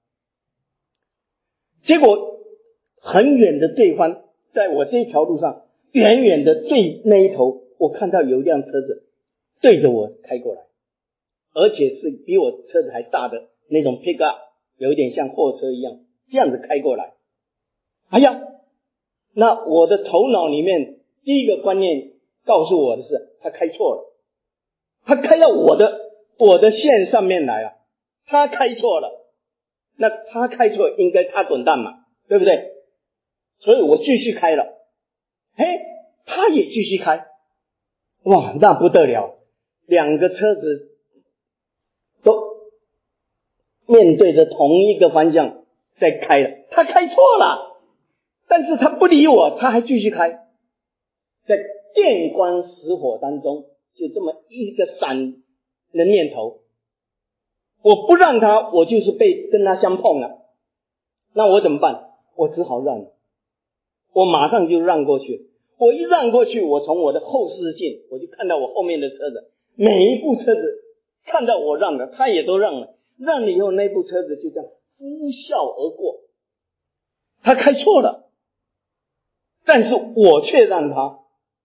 Speaker 3: 结果很远的对方，在我这条路上远远的最那一头，我看到有一辆车子对着我开过来，而且是比我车子还大的那种 pick up， 有一点像货车一样，这样子开过来。那我的头脑里面第一个观念告诉我的是，他开错了，他开到我的线上面来了，他开错了，那他开错应该他滚蛋嘛，对不对？所以我继续开了，他也继续开，哇，那不得了，2个车子都面对着同一个方向在开了，他开错了，但是他不理我，他还继续开，在电光石火当中，就这么一个闪的念头，我不让他，我就是跟他相碰了，那我怎么办？我只好让了，我马上就让过去。我一让过去，我从我的后视镜我就看到我后面的车子，每一部车子看到我让了，他也都让了，让了以后那部车子就这样呼啸而过，他开错了，但是我却让他。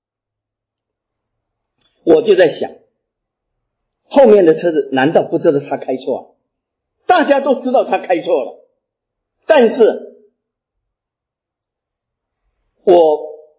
Speaker 3: 我就在想，后面的车子难道不知道他开错？大家都知道他开错了，但是我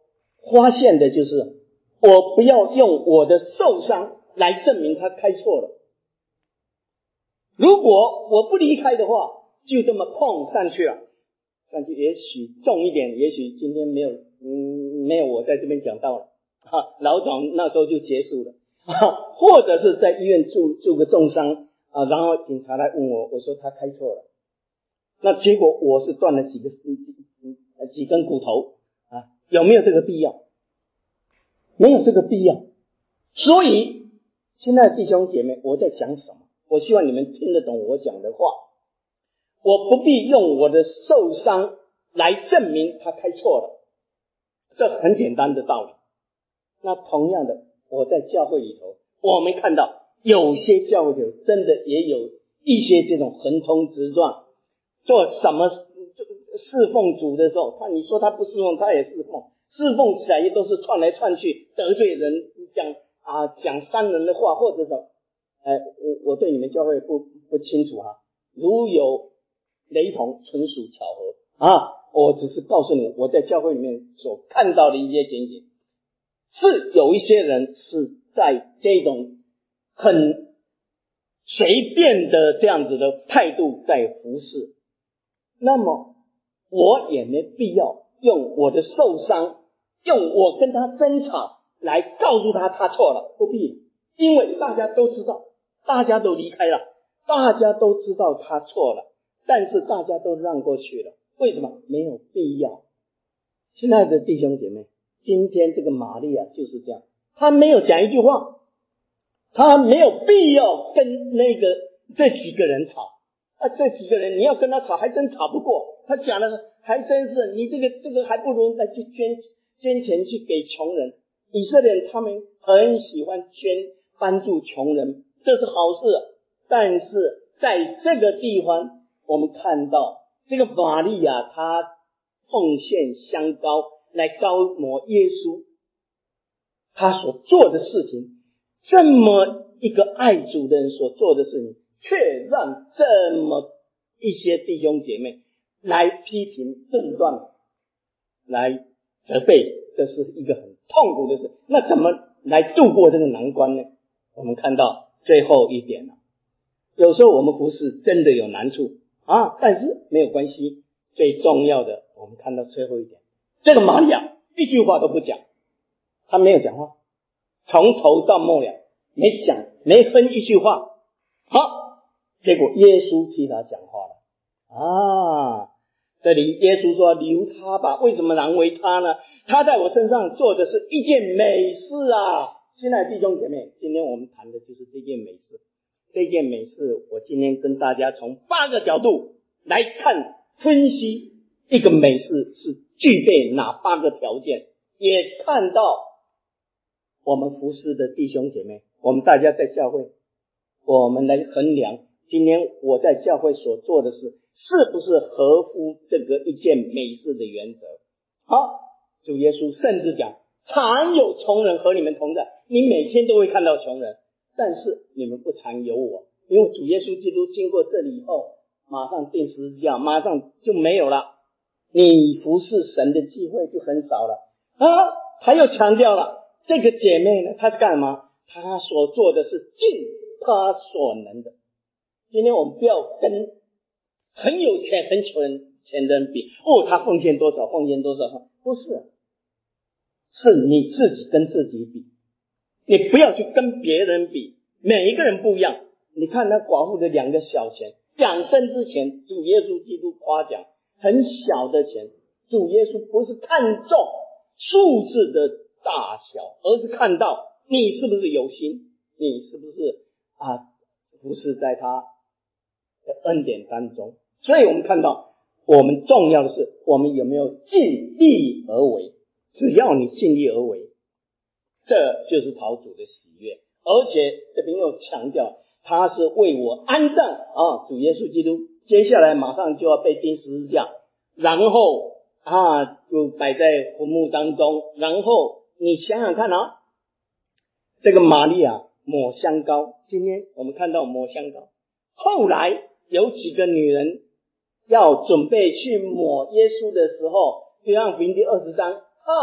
Speaker 3: 发现的就是我不要用我的受伤来证明他开错了。如果我不离开的话，就这么碰上去了，上去也许重一点，也许今天没有我在这边讲到了，老早那时候就结束了，或者是在医院住个重伤然后警察来问我，我说他开错了，那结果我是断了几根骨头有没有这个必要？没有这个必要。所以亲爱的弟兄姐妹，我在讲什么？我希望你们听得懂我讲的话。我不必用我的受伤来证明他开错了，这很简单的道理。那同样的，我在教会里头，我们看到有些教会里头真的也有一些这种横冲直撞，做什么侍奉主的时候，你说他不侍奉，他也侍奉，侍奉起来也都是窜来窜去，得罪人，讲伤人的话，或者什我对你们教会不清楚如有雷同，纯属巧合我只是告诉你我在教会里面所看到的一些情景，是有一些人是在这种很随便的这样子的态度在服侍，那么我也没必要用我的受伤，用我跟他争吵来告诉他错了，不必，因为大家都知道，大家都离开了，大家都知道他错了，但是大家都让过去了，为什么？没有必要。亲爱的弟兄姐妹，今天这个玛利亚就是这样，他没有讲一句话，他没有必要跟这几个人吵这几个人你要跟他吵还真吵不过，他讲的还真是你这个还不如再去捐钱去给穷人。以色列人他们很喜欢帮助穷人，这是好事，但是在这个地方我们看到这个玛利亚她奉献香膏来膏抹耶稣，她所做的事情，这么一个爱主的人所做的事情，却让这么一些弟兄姐妹来批评论断，来责备，这是一个很痛苦的事。那怎么来度过这个难关呢？我们看到最后一点了，有时候我们服事真的有难处但是没有关系，最重要的我们看到最后一点，这个玛利亚一句话都不讲，他没有讲话，从头到末了没讲，没分一句话。结果耶稣替他讲话了这里耶稣说留他吧，为什么难为他呢？他在我身上做的是一件美事亲爱的弟兄姐妹，今天我们谈的就是这件美事。这件美事我今天跟大家从8个角度来看分析一个美事是具备哪8个条件，也看到我们服事的弟兄姐妹，我们大家在教会，我们来衡量今天我在教会所做的事是不是合乎这个一件美事的原则。主耶稣甚至讲常有穷人和你们同在，你每天都会看到穷人，但是你们不常有我，因为主耶稣基督经过这里以后马上钉十字架，马上就没有了，你服侍神的机会就很少了还有强调了这个姐妹呢，她是干嘛？她所做的是尽她所能的。今天我们不要跟很有钱很穷的人比他奉献多少，不是，是你自己跟自己比，你不要去跟别人比，每一个人不一样。你看那寡妇的2个小钱，养生之前主耶稣基督夸奖很小的钱，主耶稣不是看重数字的大小，而是看到你是不是有心，你是不是不是在他的恩典当中。所以我们看到我们重要的是我们有没有尽力而为，只要你尽力而为，这就是讨主的喜悦。而且这边又强调他是为我安葬主耶稣基督接下来马上就要被钉十字架，然后就摆在坟墓当中，然后你想想看这个玛利亚抹香膏，今天我们看到抹香膏，后来有几个女人要准备去抹耶稣的时候，约翰福音第20章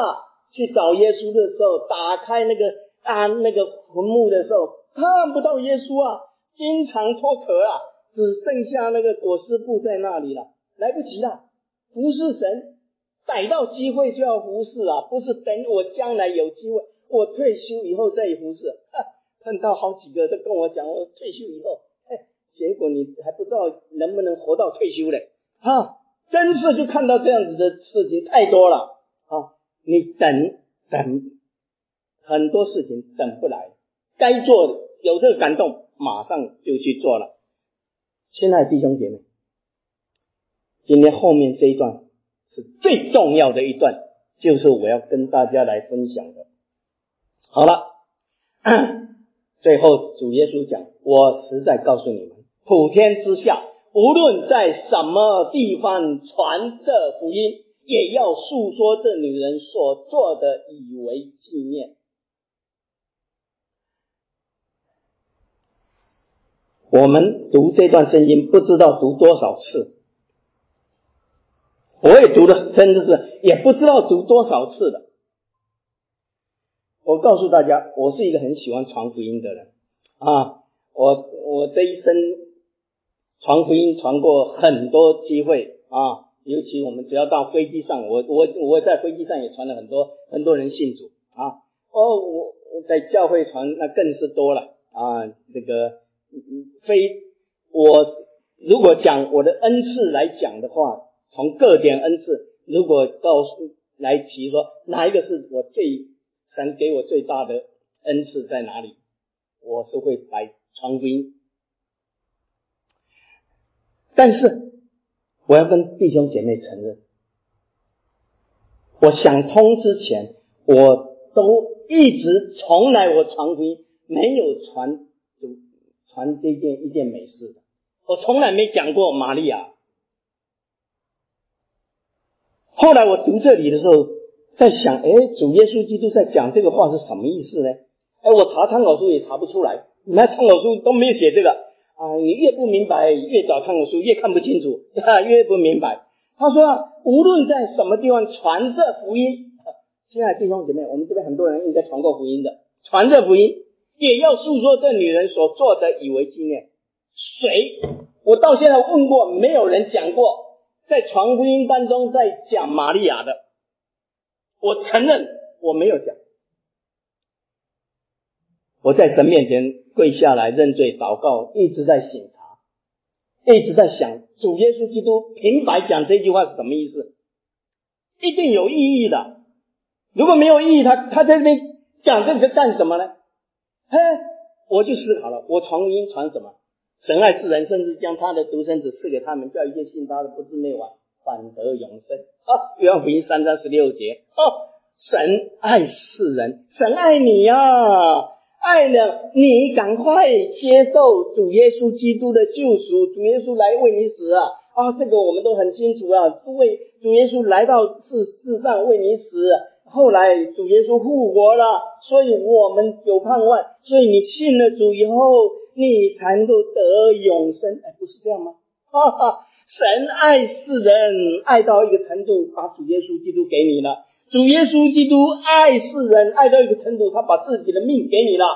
Speaker 3: 去找耶稣的时候，打开那个坟墓的时候，看不到耶稣啊，经常脱壳啊，只剩下那个裹尸布在那里了，来不及了。服侍神，逮到机会就要服侍啊，不是等我将来有机会，我退休以后再服侍。碰到好几个都跟我讲，我退休以后，结果你还不知道能不能活到退休嘞。真是就看到这样子的事情太多了啊！你等很多事情等不来，该做的有这个感动，马上就去做了。亲爱的弟兄姐妹，今天后面这一段是最重要的一段，就是我要跟大家来分享的。好了，最后主耶稣讲，我实在告诉你们，普天之下无论在什么地方传这福音，也要述说这女人所做的，以为纪念。我们读这段圣经不知道读多少次，我也读的真的是也不知道读多少次了。我告诉大家，我是一个很喜欢传福音的人啊，我这一生传福音传过很多机会啊，尤其我们只要到飞机上，我在飞机上也传了很多人信主啊。我在教会传那更是多了啊。这个我如果讲我的恩赐来讲的话，从各点恩赐，如果来提说哪一个是我神给我最大的恩赐在哪里，我是会来传福音。但是我要跟弟兄姐妹承认，我想通之前，我都一直从来我传福音没有传一件美事的，我从来没讲过玛利亚。后来我读这里的时候在想，主耶稣基督在讲这个话是什么意思呢？我查参考书也查不出来，你看参考书都没有写这个啊，你越不明白，越找参考书越看不清楚，越不明白。他说无论在什么地方传这福音，亲爱的弟兄姐妹，我们这边很多人应该传过福音的，传这福音也要述说这女人所做的，以为纪念。我到现在问过，没有人讲过在传福音当中在讲玛利亚的，我承认我没有讲。我在神面前跪下来认罪祷告，一直在省察，一直在想主耶稣基督平白讲这句话是什么意思，一定有意义的。如果没有意义，他在这边讲这个干什么呢？我就思考了，我传福音传什么？神爱世人，甚至将他的独生子赐给他们，叫一切信他的不至灭亡，反得永生。约翰福音3章16节。神爱世人，神爱你啊，爱了你赶快接受主耶稣基督的救赎，主耶稣来为你死啊，这个我们都很清楚啊，为主耶稣来到世上为你死，后来主耶稣复活了，所以我们有盼望，所以你信了主以后，你才能够得永生。不是这样吗？神爱世人，爱到一个程度，把主耶稣基督给你了。主耶稣基督爱世人，爱到一个程度，他把自己的命给你了。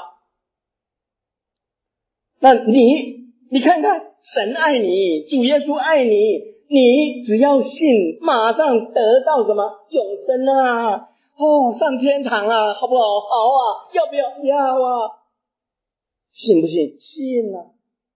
Speaker 3: 那你看看，神爱你，主耶稣爱你，你只要信，马上得到什么？永生啊！上天堂啊，好不好？好啊，要不要？要啊！信不信？信啊！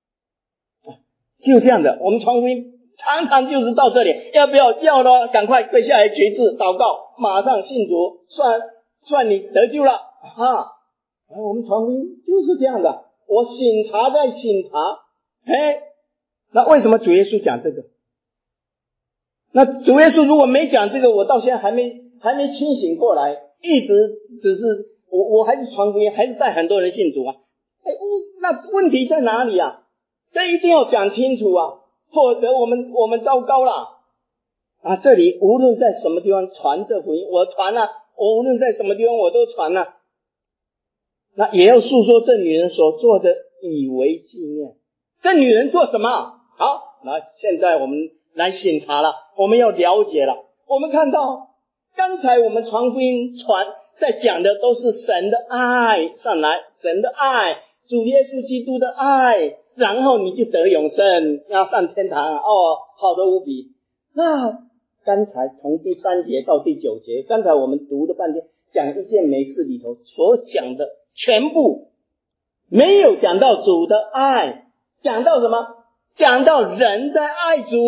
Speaker 3: 就这样的，我们传福音常常就是到这里，要不要？要了，赶快跪下来决志祷告，马上信主，算你得救了我们传福音就是这样的，我省察再省察。那为什么主耶稣讲这个？那主耶稣如果没讲这个，我到现在还没清醒过来，一直只是我还是传福音，还是带很多人信主啊。那问题在哪里啊？这一定要讲清楚啊，否则我们糟糕了这里无论在什么地方传这福音，我传了，我无论在什么地方我都传了，那也要述说这女人所做的，以为纪念。这女人做什么？好，那现在我们来审查了，我们要了解了。我们看到刚才我们传福音在讲的都是神的爱上来，神的爱，主耶稣基督的爱，然后你就得永生，要上天堂，好的无比。那刚才从第3节到第9节，刚才我们读了半天，讲一件美事里头所讲的全部没有讲到主的爱，讲到什么？讲到人在爱主，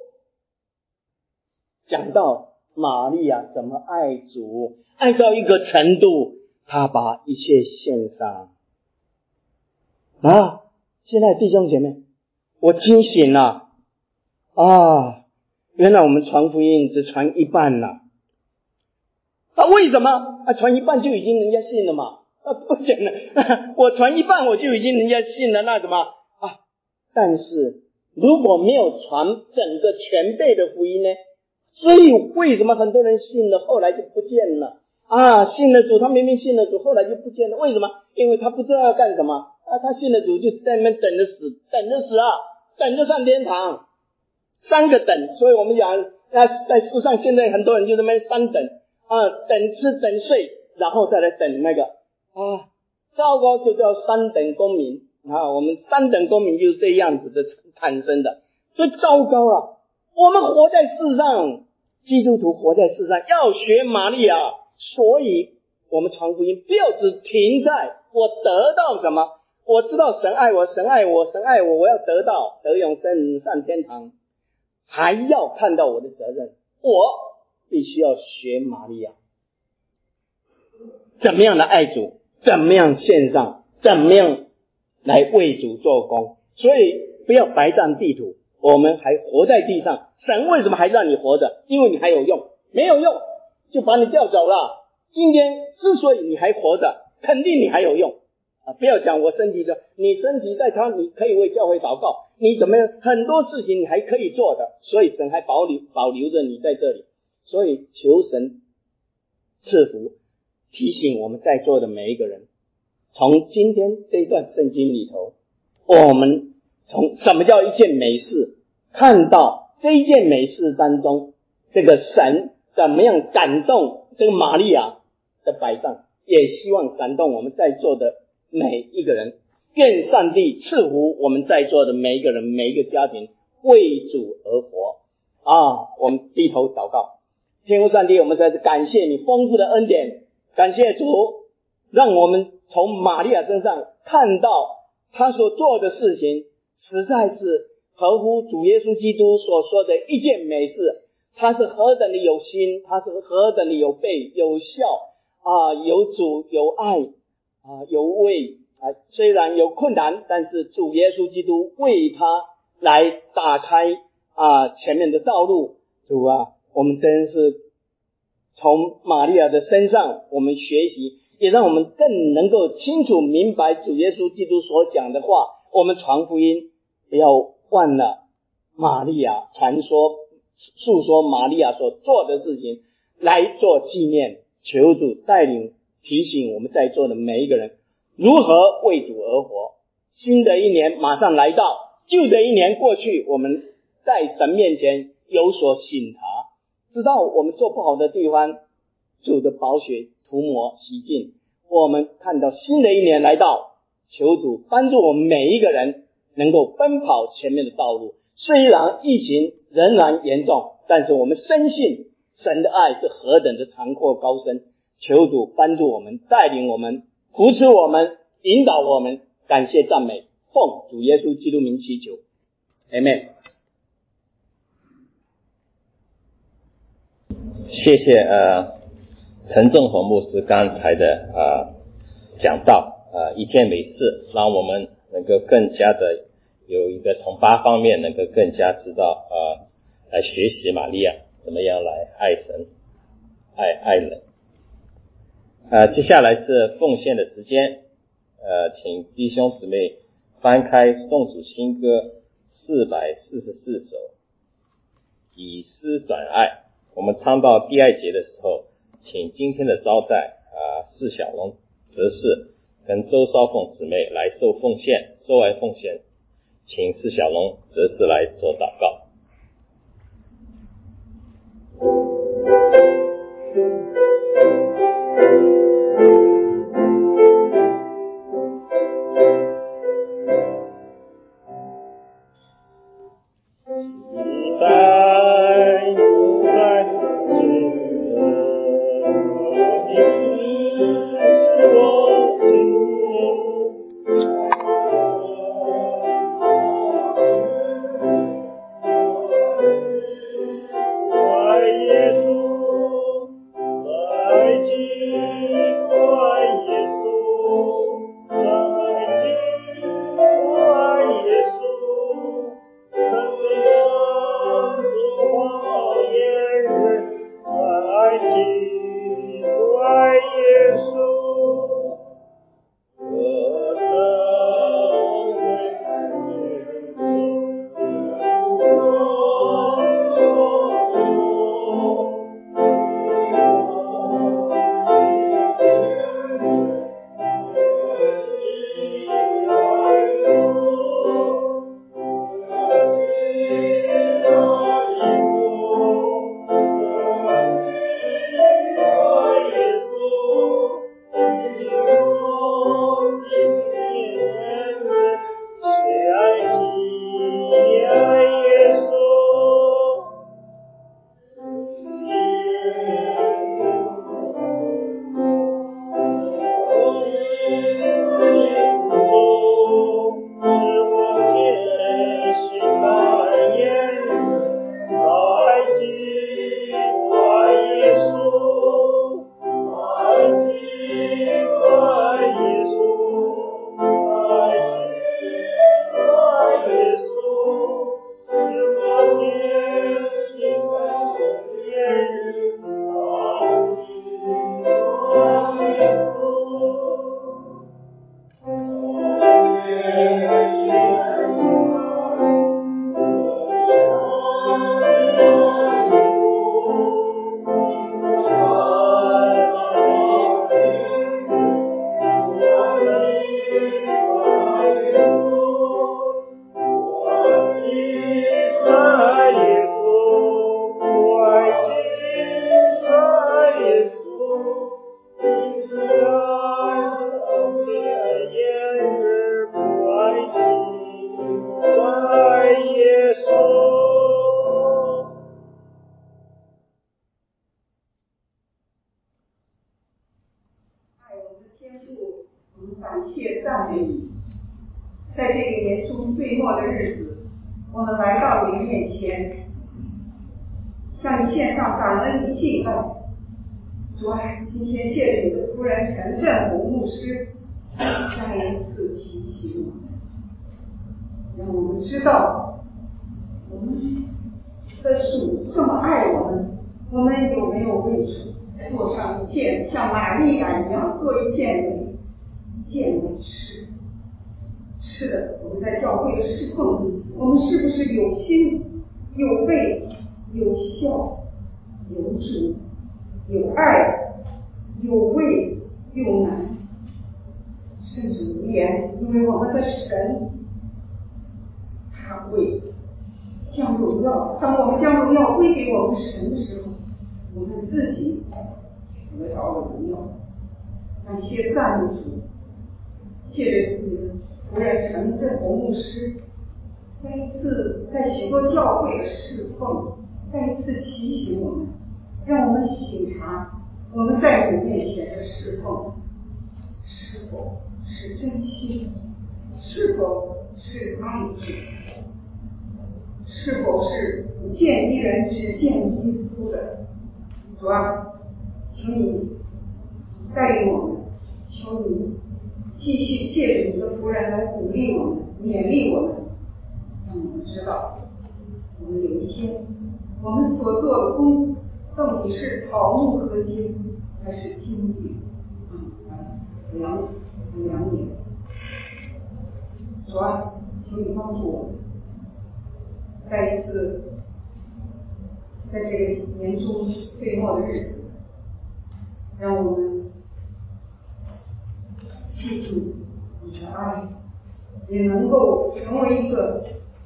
Speaker 3: 讲到玛利亚怎么爱主，爱到一个程度，他把一切献上。现在弟兄姐妹，我清醒了原来我们传福音只传一半了。为什么？传一半就已经人家信了嘛？不行了，我传一半我就已经人家信了，那怎么但是如果没有传整个全备的福音呢？所以为什么很多人信了后来就不见了信了主，他明明信了主，后来就不见了，为什么？因为他不知道要干什么他信了主就在那边等着死等着上天堂，3个等。所以我们讲在世上现在很多人就在那边3等等吃等睡，然后再来等那个糟糕，就叫3等公民我们3等公民就是这样子的产生的，所以糟糕了。我们活在世上，基督徒活在世上要学玛利亚，所以我们传福音不要只停在我得到什么，我知道神爱我，神爱我，我要得永生上天堂，还要看到我的责任，我必须要学玛利亚，怎么样的爱主，怎么样献上，怎么样来为主做工。所以不要白占地土，我们还活在地上，神为什么还让你活着？因为你还有用，没有用就把你调走了。今天之所以你还活着，肯定你还有用不要讲我身体的，你身体在他，你可以为教会祷告，你怎么样，很多事情你还可以做的，所以神还保留着你在这里。所以求神赐福，提醒我们在座的每一个人，从今天这一段圣经里头，我们从什么叫一件美事，看到这一件美事当中，这个神怎么样感动这个玛利亚的摆上，也希望感动我们在座的每一个人。愿上帝赐福我们在座的每一个人，每一个家庭为主而活我们低头祷告。天父上帝，我们实在是感谢你丰富的恩典，感谢主让我们从玛利亚身上看到他所做的事情实在是合乎主耶稣基督所说的一件美事。他是何等的有心，他是何等的有备有效有主有爱有为虽然有困难，但是主耶稣基督为他来打开前面的道路。主我们真是从玛利亚的身上我们学习，也让我们更能够清楚明白主耶稣基督所讲的话。我们传福音不要忘了玛利亚，诉说玛利亚所做的事情来做纪念。求主带领提醒我们在座的每一个人如何为主而活。新的一年马上来到，旧的一年过去，我们在神面前有所省察，知道我们做不好的地方，主的宝血涂抹洗净。我们看到新的一年来到，求主帮助我们每一个人能够奔跑前面的道路。虽然疫情仍然严重，但是我们深信神的爱是何等的长阔高深。求主帮助我们，带领我们，扶持我们，引导我们。感谢赞美，奉主耶稣基督名祈求， Amen。
Speaker 1: 谢谢陈正宏牧师刚才的讲道一件美事，让我们能够更加的有一个从8方面能够更加知道来学习玛利亚怎么样来爱神爱人。接下来是奉献的时间，请弟兄姊妹翻开颂主新歌444首，以诗转爱。我们唱到第2节的时候，请今天的招待释小龙执事跟周少凤姊妹来受奉献，收完奉献，请释小龙执事来做祷告。
Speaker 4: 天父，我们感谢赞美你，在这个年初岁末的日子，我们来到你面前，向你献上感恩与敬拜。主啊，今天借着你的仆人陈振宏牧师，再一次提醒我们，让我们知道我们的主这么爱我们，我们有没有为主做上一件像玛利亚一样做一件美事？是的，我们在教会的侍奉，我们是不是有心、有备、有效、有主、有爱、有畏、有难，甚至无言？因为我们的神，他会将荣耀，当我们将荣耀归给我们神的时候，我们自己得着了荣耀。感谢赞美主，借着你的仆人陈振宏牧师，再一次在许多教会的侍奉，再一次提醒我们，让我们省察我们在你面前的侍奉是否是真心，是否是爱主，是否是不见一人只见耶稣的。主啊，求你带领我们，求你继续借着你的仆人来鼓励我们，勉励我们，让我们知道我们有一天我们所做的工到底是草木禾秸还是金玉良年。主啊，求你帮助我们，再一次在这个年初岁末的日子，让我们记住你的爱，也能够成为一个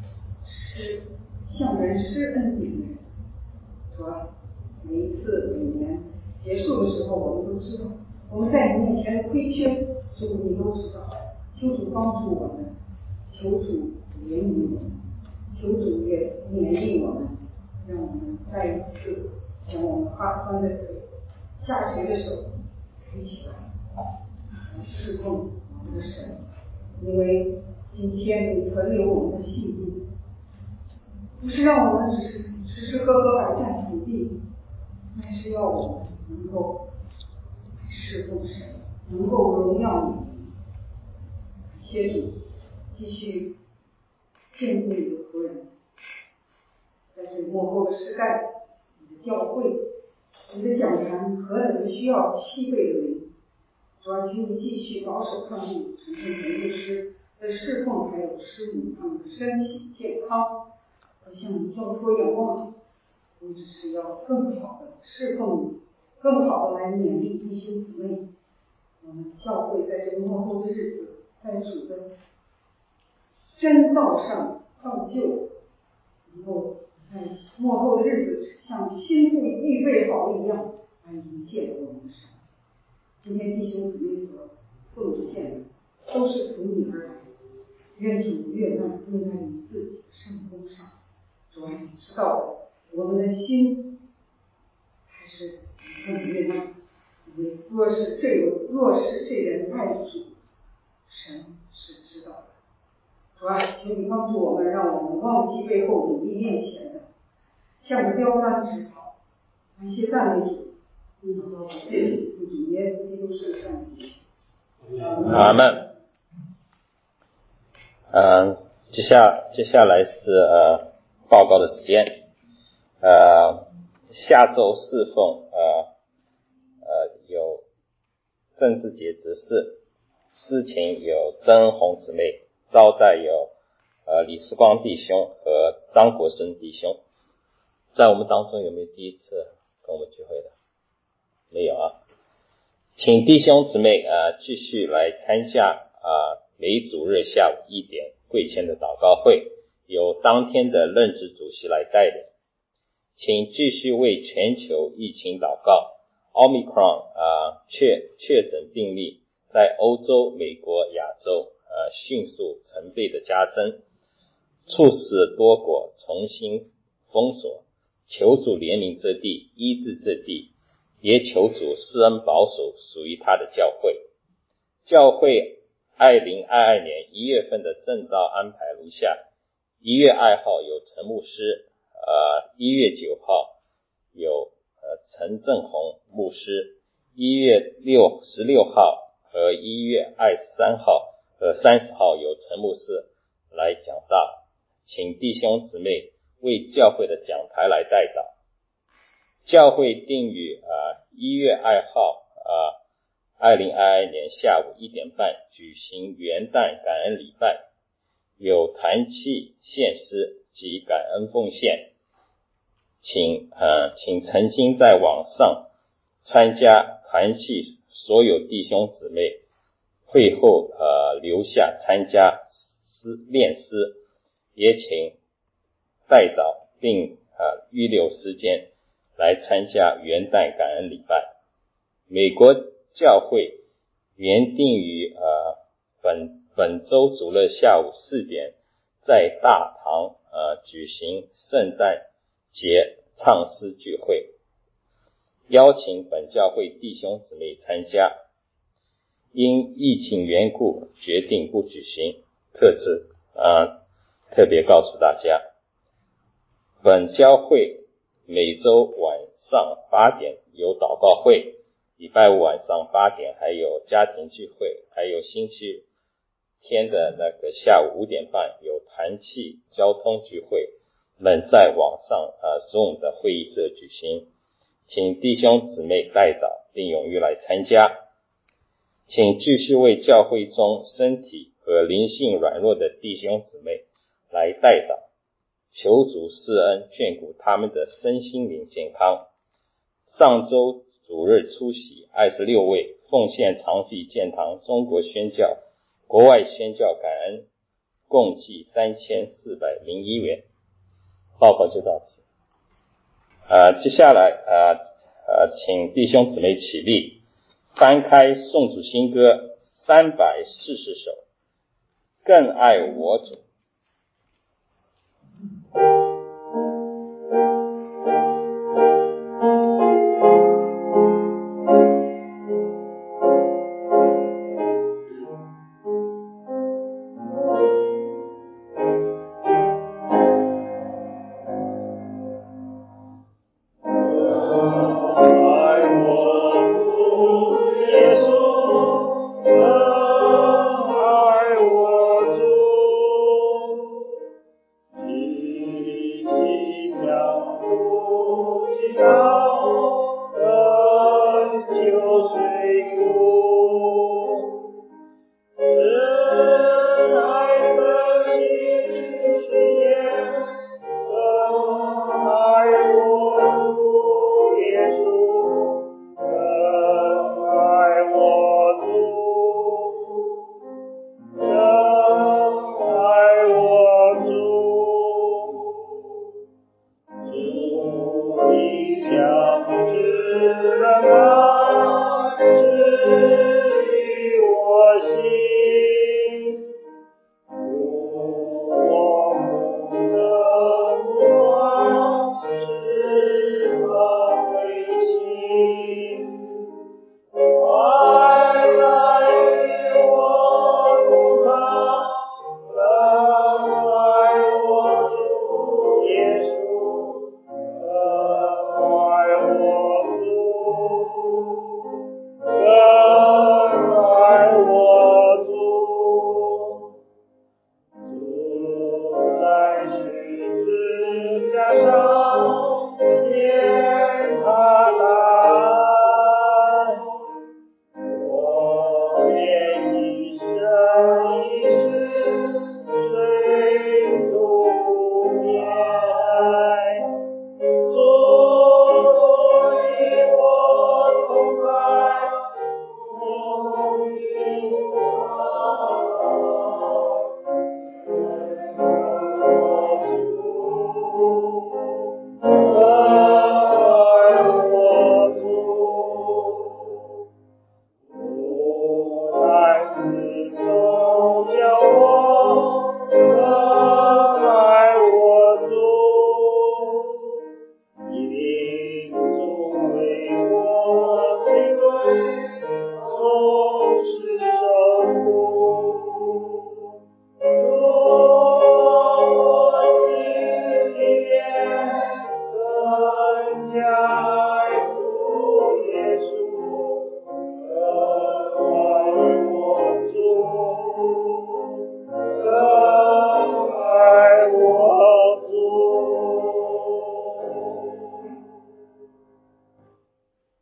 Speaker 4: 向人施恩的人。主啊，每一次每年结束的时候，我们都知道我们在你面前的亏缺，主你都知道。求主帮助我们，求主怜悯我们，求主也勉励我们，让我们再一次将我们发酸的腿、下垂的手举起来，来侍奉我们的神。因为今天你存留我们的性命，不是让我们只是吃吃喝喝摆占土地，乃是要我们能够侍奉神，能够荣耀你。谢主继续眷顾你的仆人，在这幕后的时代，你的教会、你的讲坛何等的需要7倍的灵。主要请你继续保守看顾陈振宏牧师的侍奉，还有师母他们的身体健康，和向你交托仰望，我只是要更好的侍奉你，更好的来勉励弟兄姊妹。我们教会在这个幕后的日子，在主的真道上造就，能够在幕后的日子像新妇预备好一样来迎接我们的神。今天弟兄姊妹所奉献的都是从你而来，愿主悦纳用在你自己的圣工上。主啊，你知道我们的心才是更悦纳。若是这人爱主，神是知道的。主啊，求你帮助我们，让我们忘记背后，努力面前的，向着标杆直跑。感谢赞美主，主耶稣基督圣上帝。
Speaker 1: 阿门。接下来是报告的时间。下周侍奉有郑志杰执事，司琴有曾红姊妹，招待有李时光弟兄和张国生弟兄。在我们当中有没有第一次跟我们聚会的？没有啊。请弟兄姊妹继续来参加每主日下午1点贵谦的祷告会，由当天的任职主席来带领。请继续为全球疫情祷告。Omicron 确诊病例在欧洲、美国、亚洲迅速成倍的加增，促使多国重新封锁。求主怜悯这地，医治这地，也求主施恩保守属于他的教会。 教会2022年1月份的正道安排如下：1月2号有陈牧师，1月9号有陈正宏牧师，1月16号和1月23号和30号有陈牧师来讲道，请弟兄姊妹为教会的讲台来代祷。教会定于1月2号2022年下午1点半举行元旦感恩礼拜，有团契献诗及感恩奉献，请曾经在网上参加团契所有弟兄姊妹会后留下参加练诗，也请代祷并预留时间来参加元旦感恩礼拜。美国教会原定于本周主日下午4点在大堂举行圣诞节唱诗聚会，邀请本教会弟兄姊妹参加，因疫情缘故决定不举行，特别告诉大家，本教会每周晚上8点有祷告会，礼拜五晚上8点还有家庭聚会，还有星期天的下午5点半有团契交通聚会，在网上Zoom 的会议室举行，请弟兄姊妹代祷并踊跃来参加。请继续为教会中身体和灵性软弱的弟兄姊妹来代祷，求主施恩眷顾他们的身心灵健康。上周主日出席26位奉献长臂建堂中国宣教国外宣教感恩，共计3401元。报告就到此。接下来请弟兄姊妹起立，翻开颂主新歌340首，更爱我主。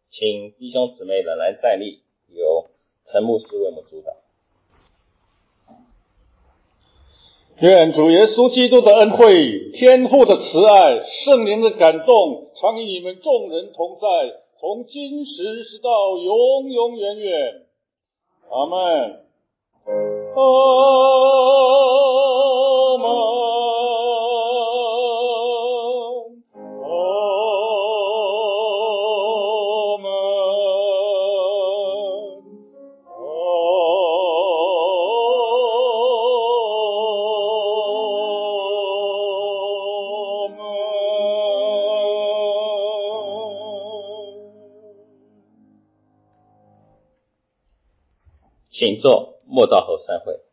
Speaker 1: 请弟兄姊妹仍然站立，由陈牧师为我们主导。
Speaker 5: 愿主耶稣基督的恩惠、天父的慈爱、圣灵的感动，常与你们众人同在，从今时直到永永远远。阿们。阿们。
Speaker 1: 请坐，默祷后散会。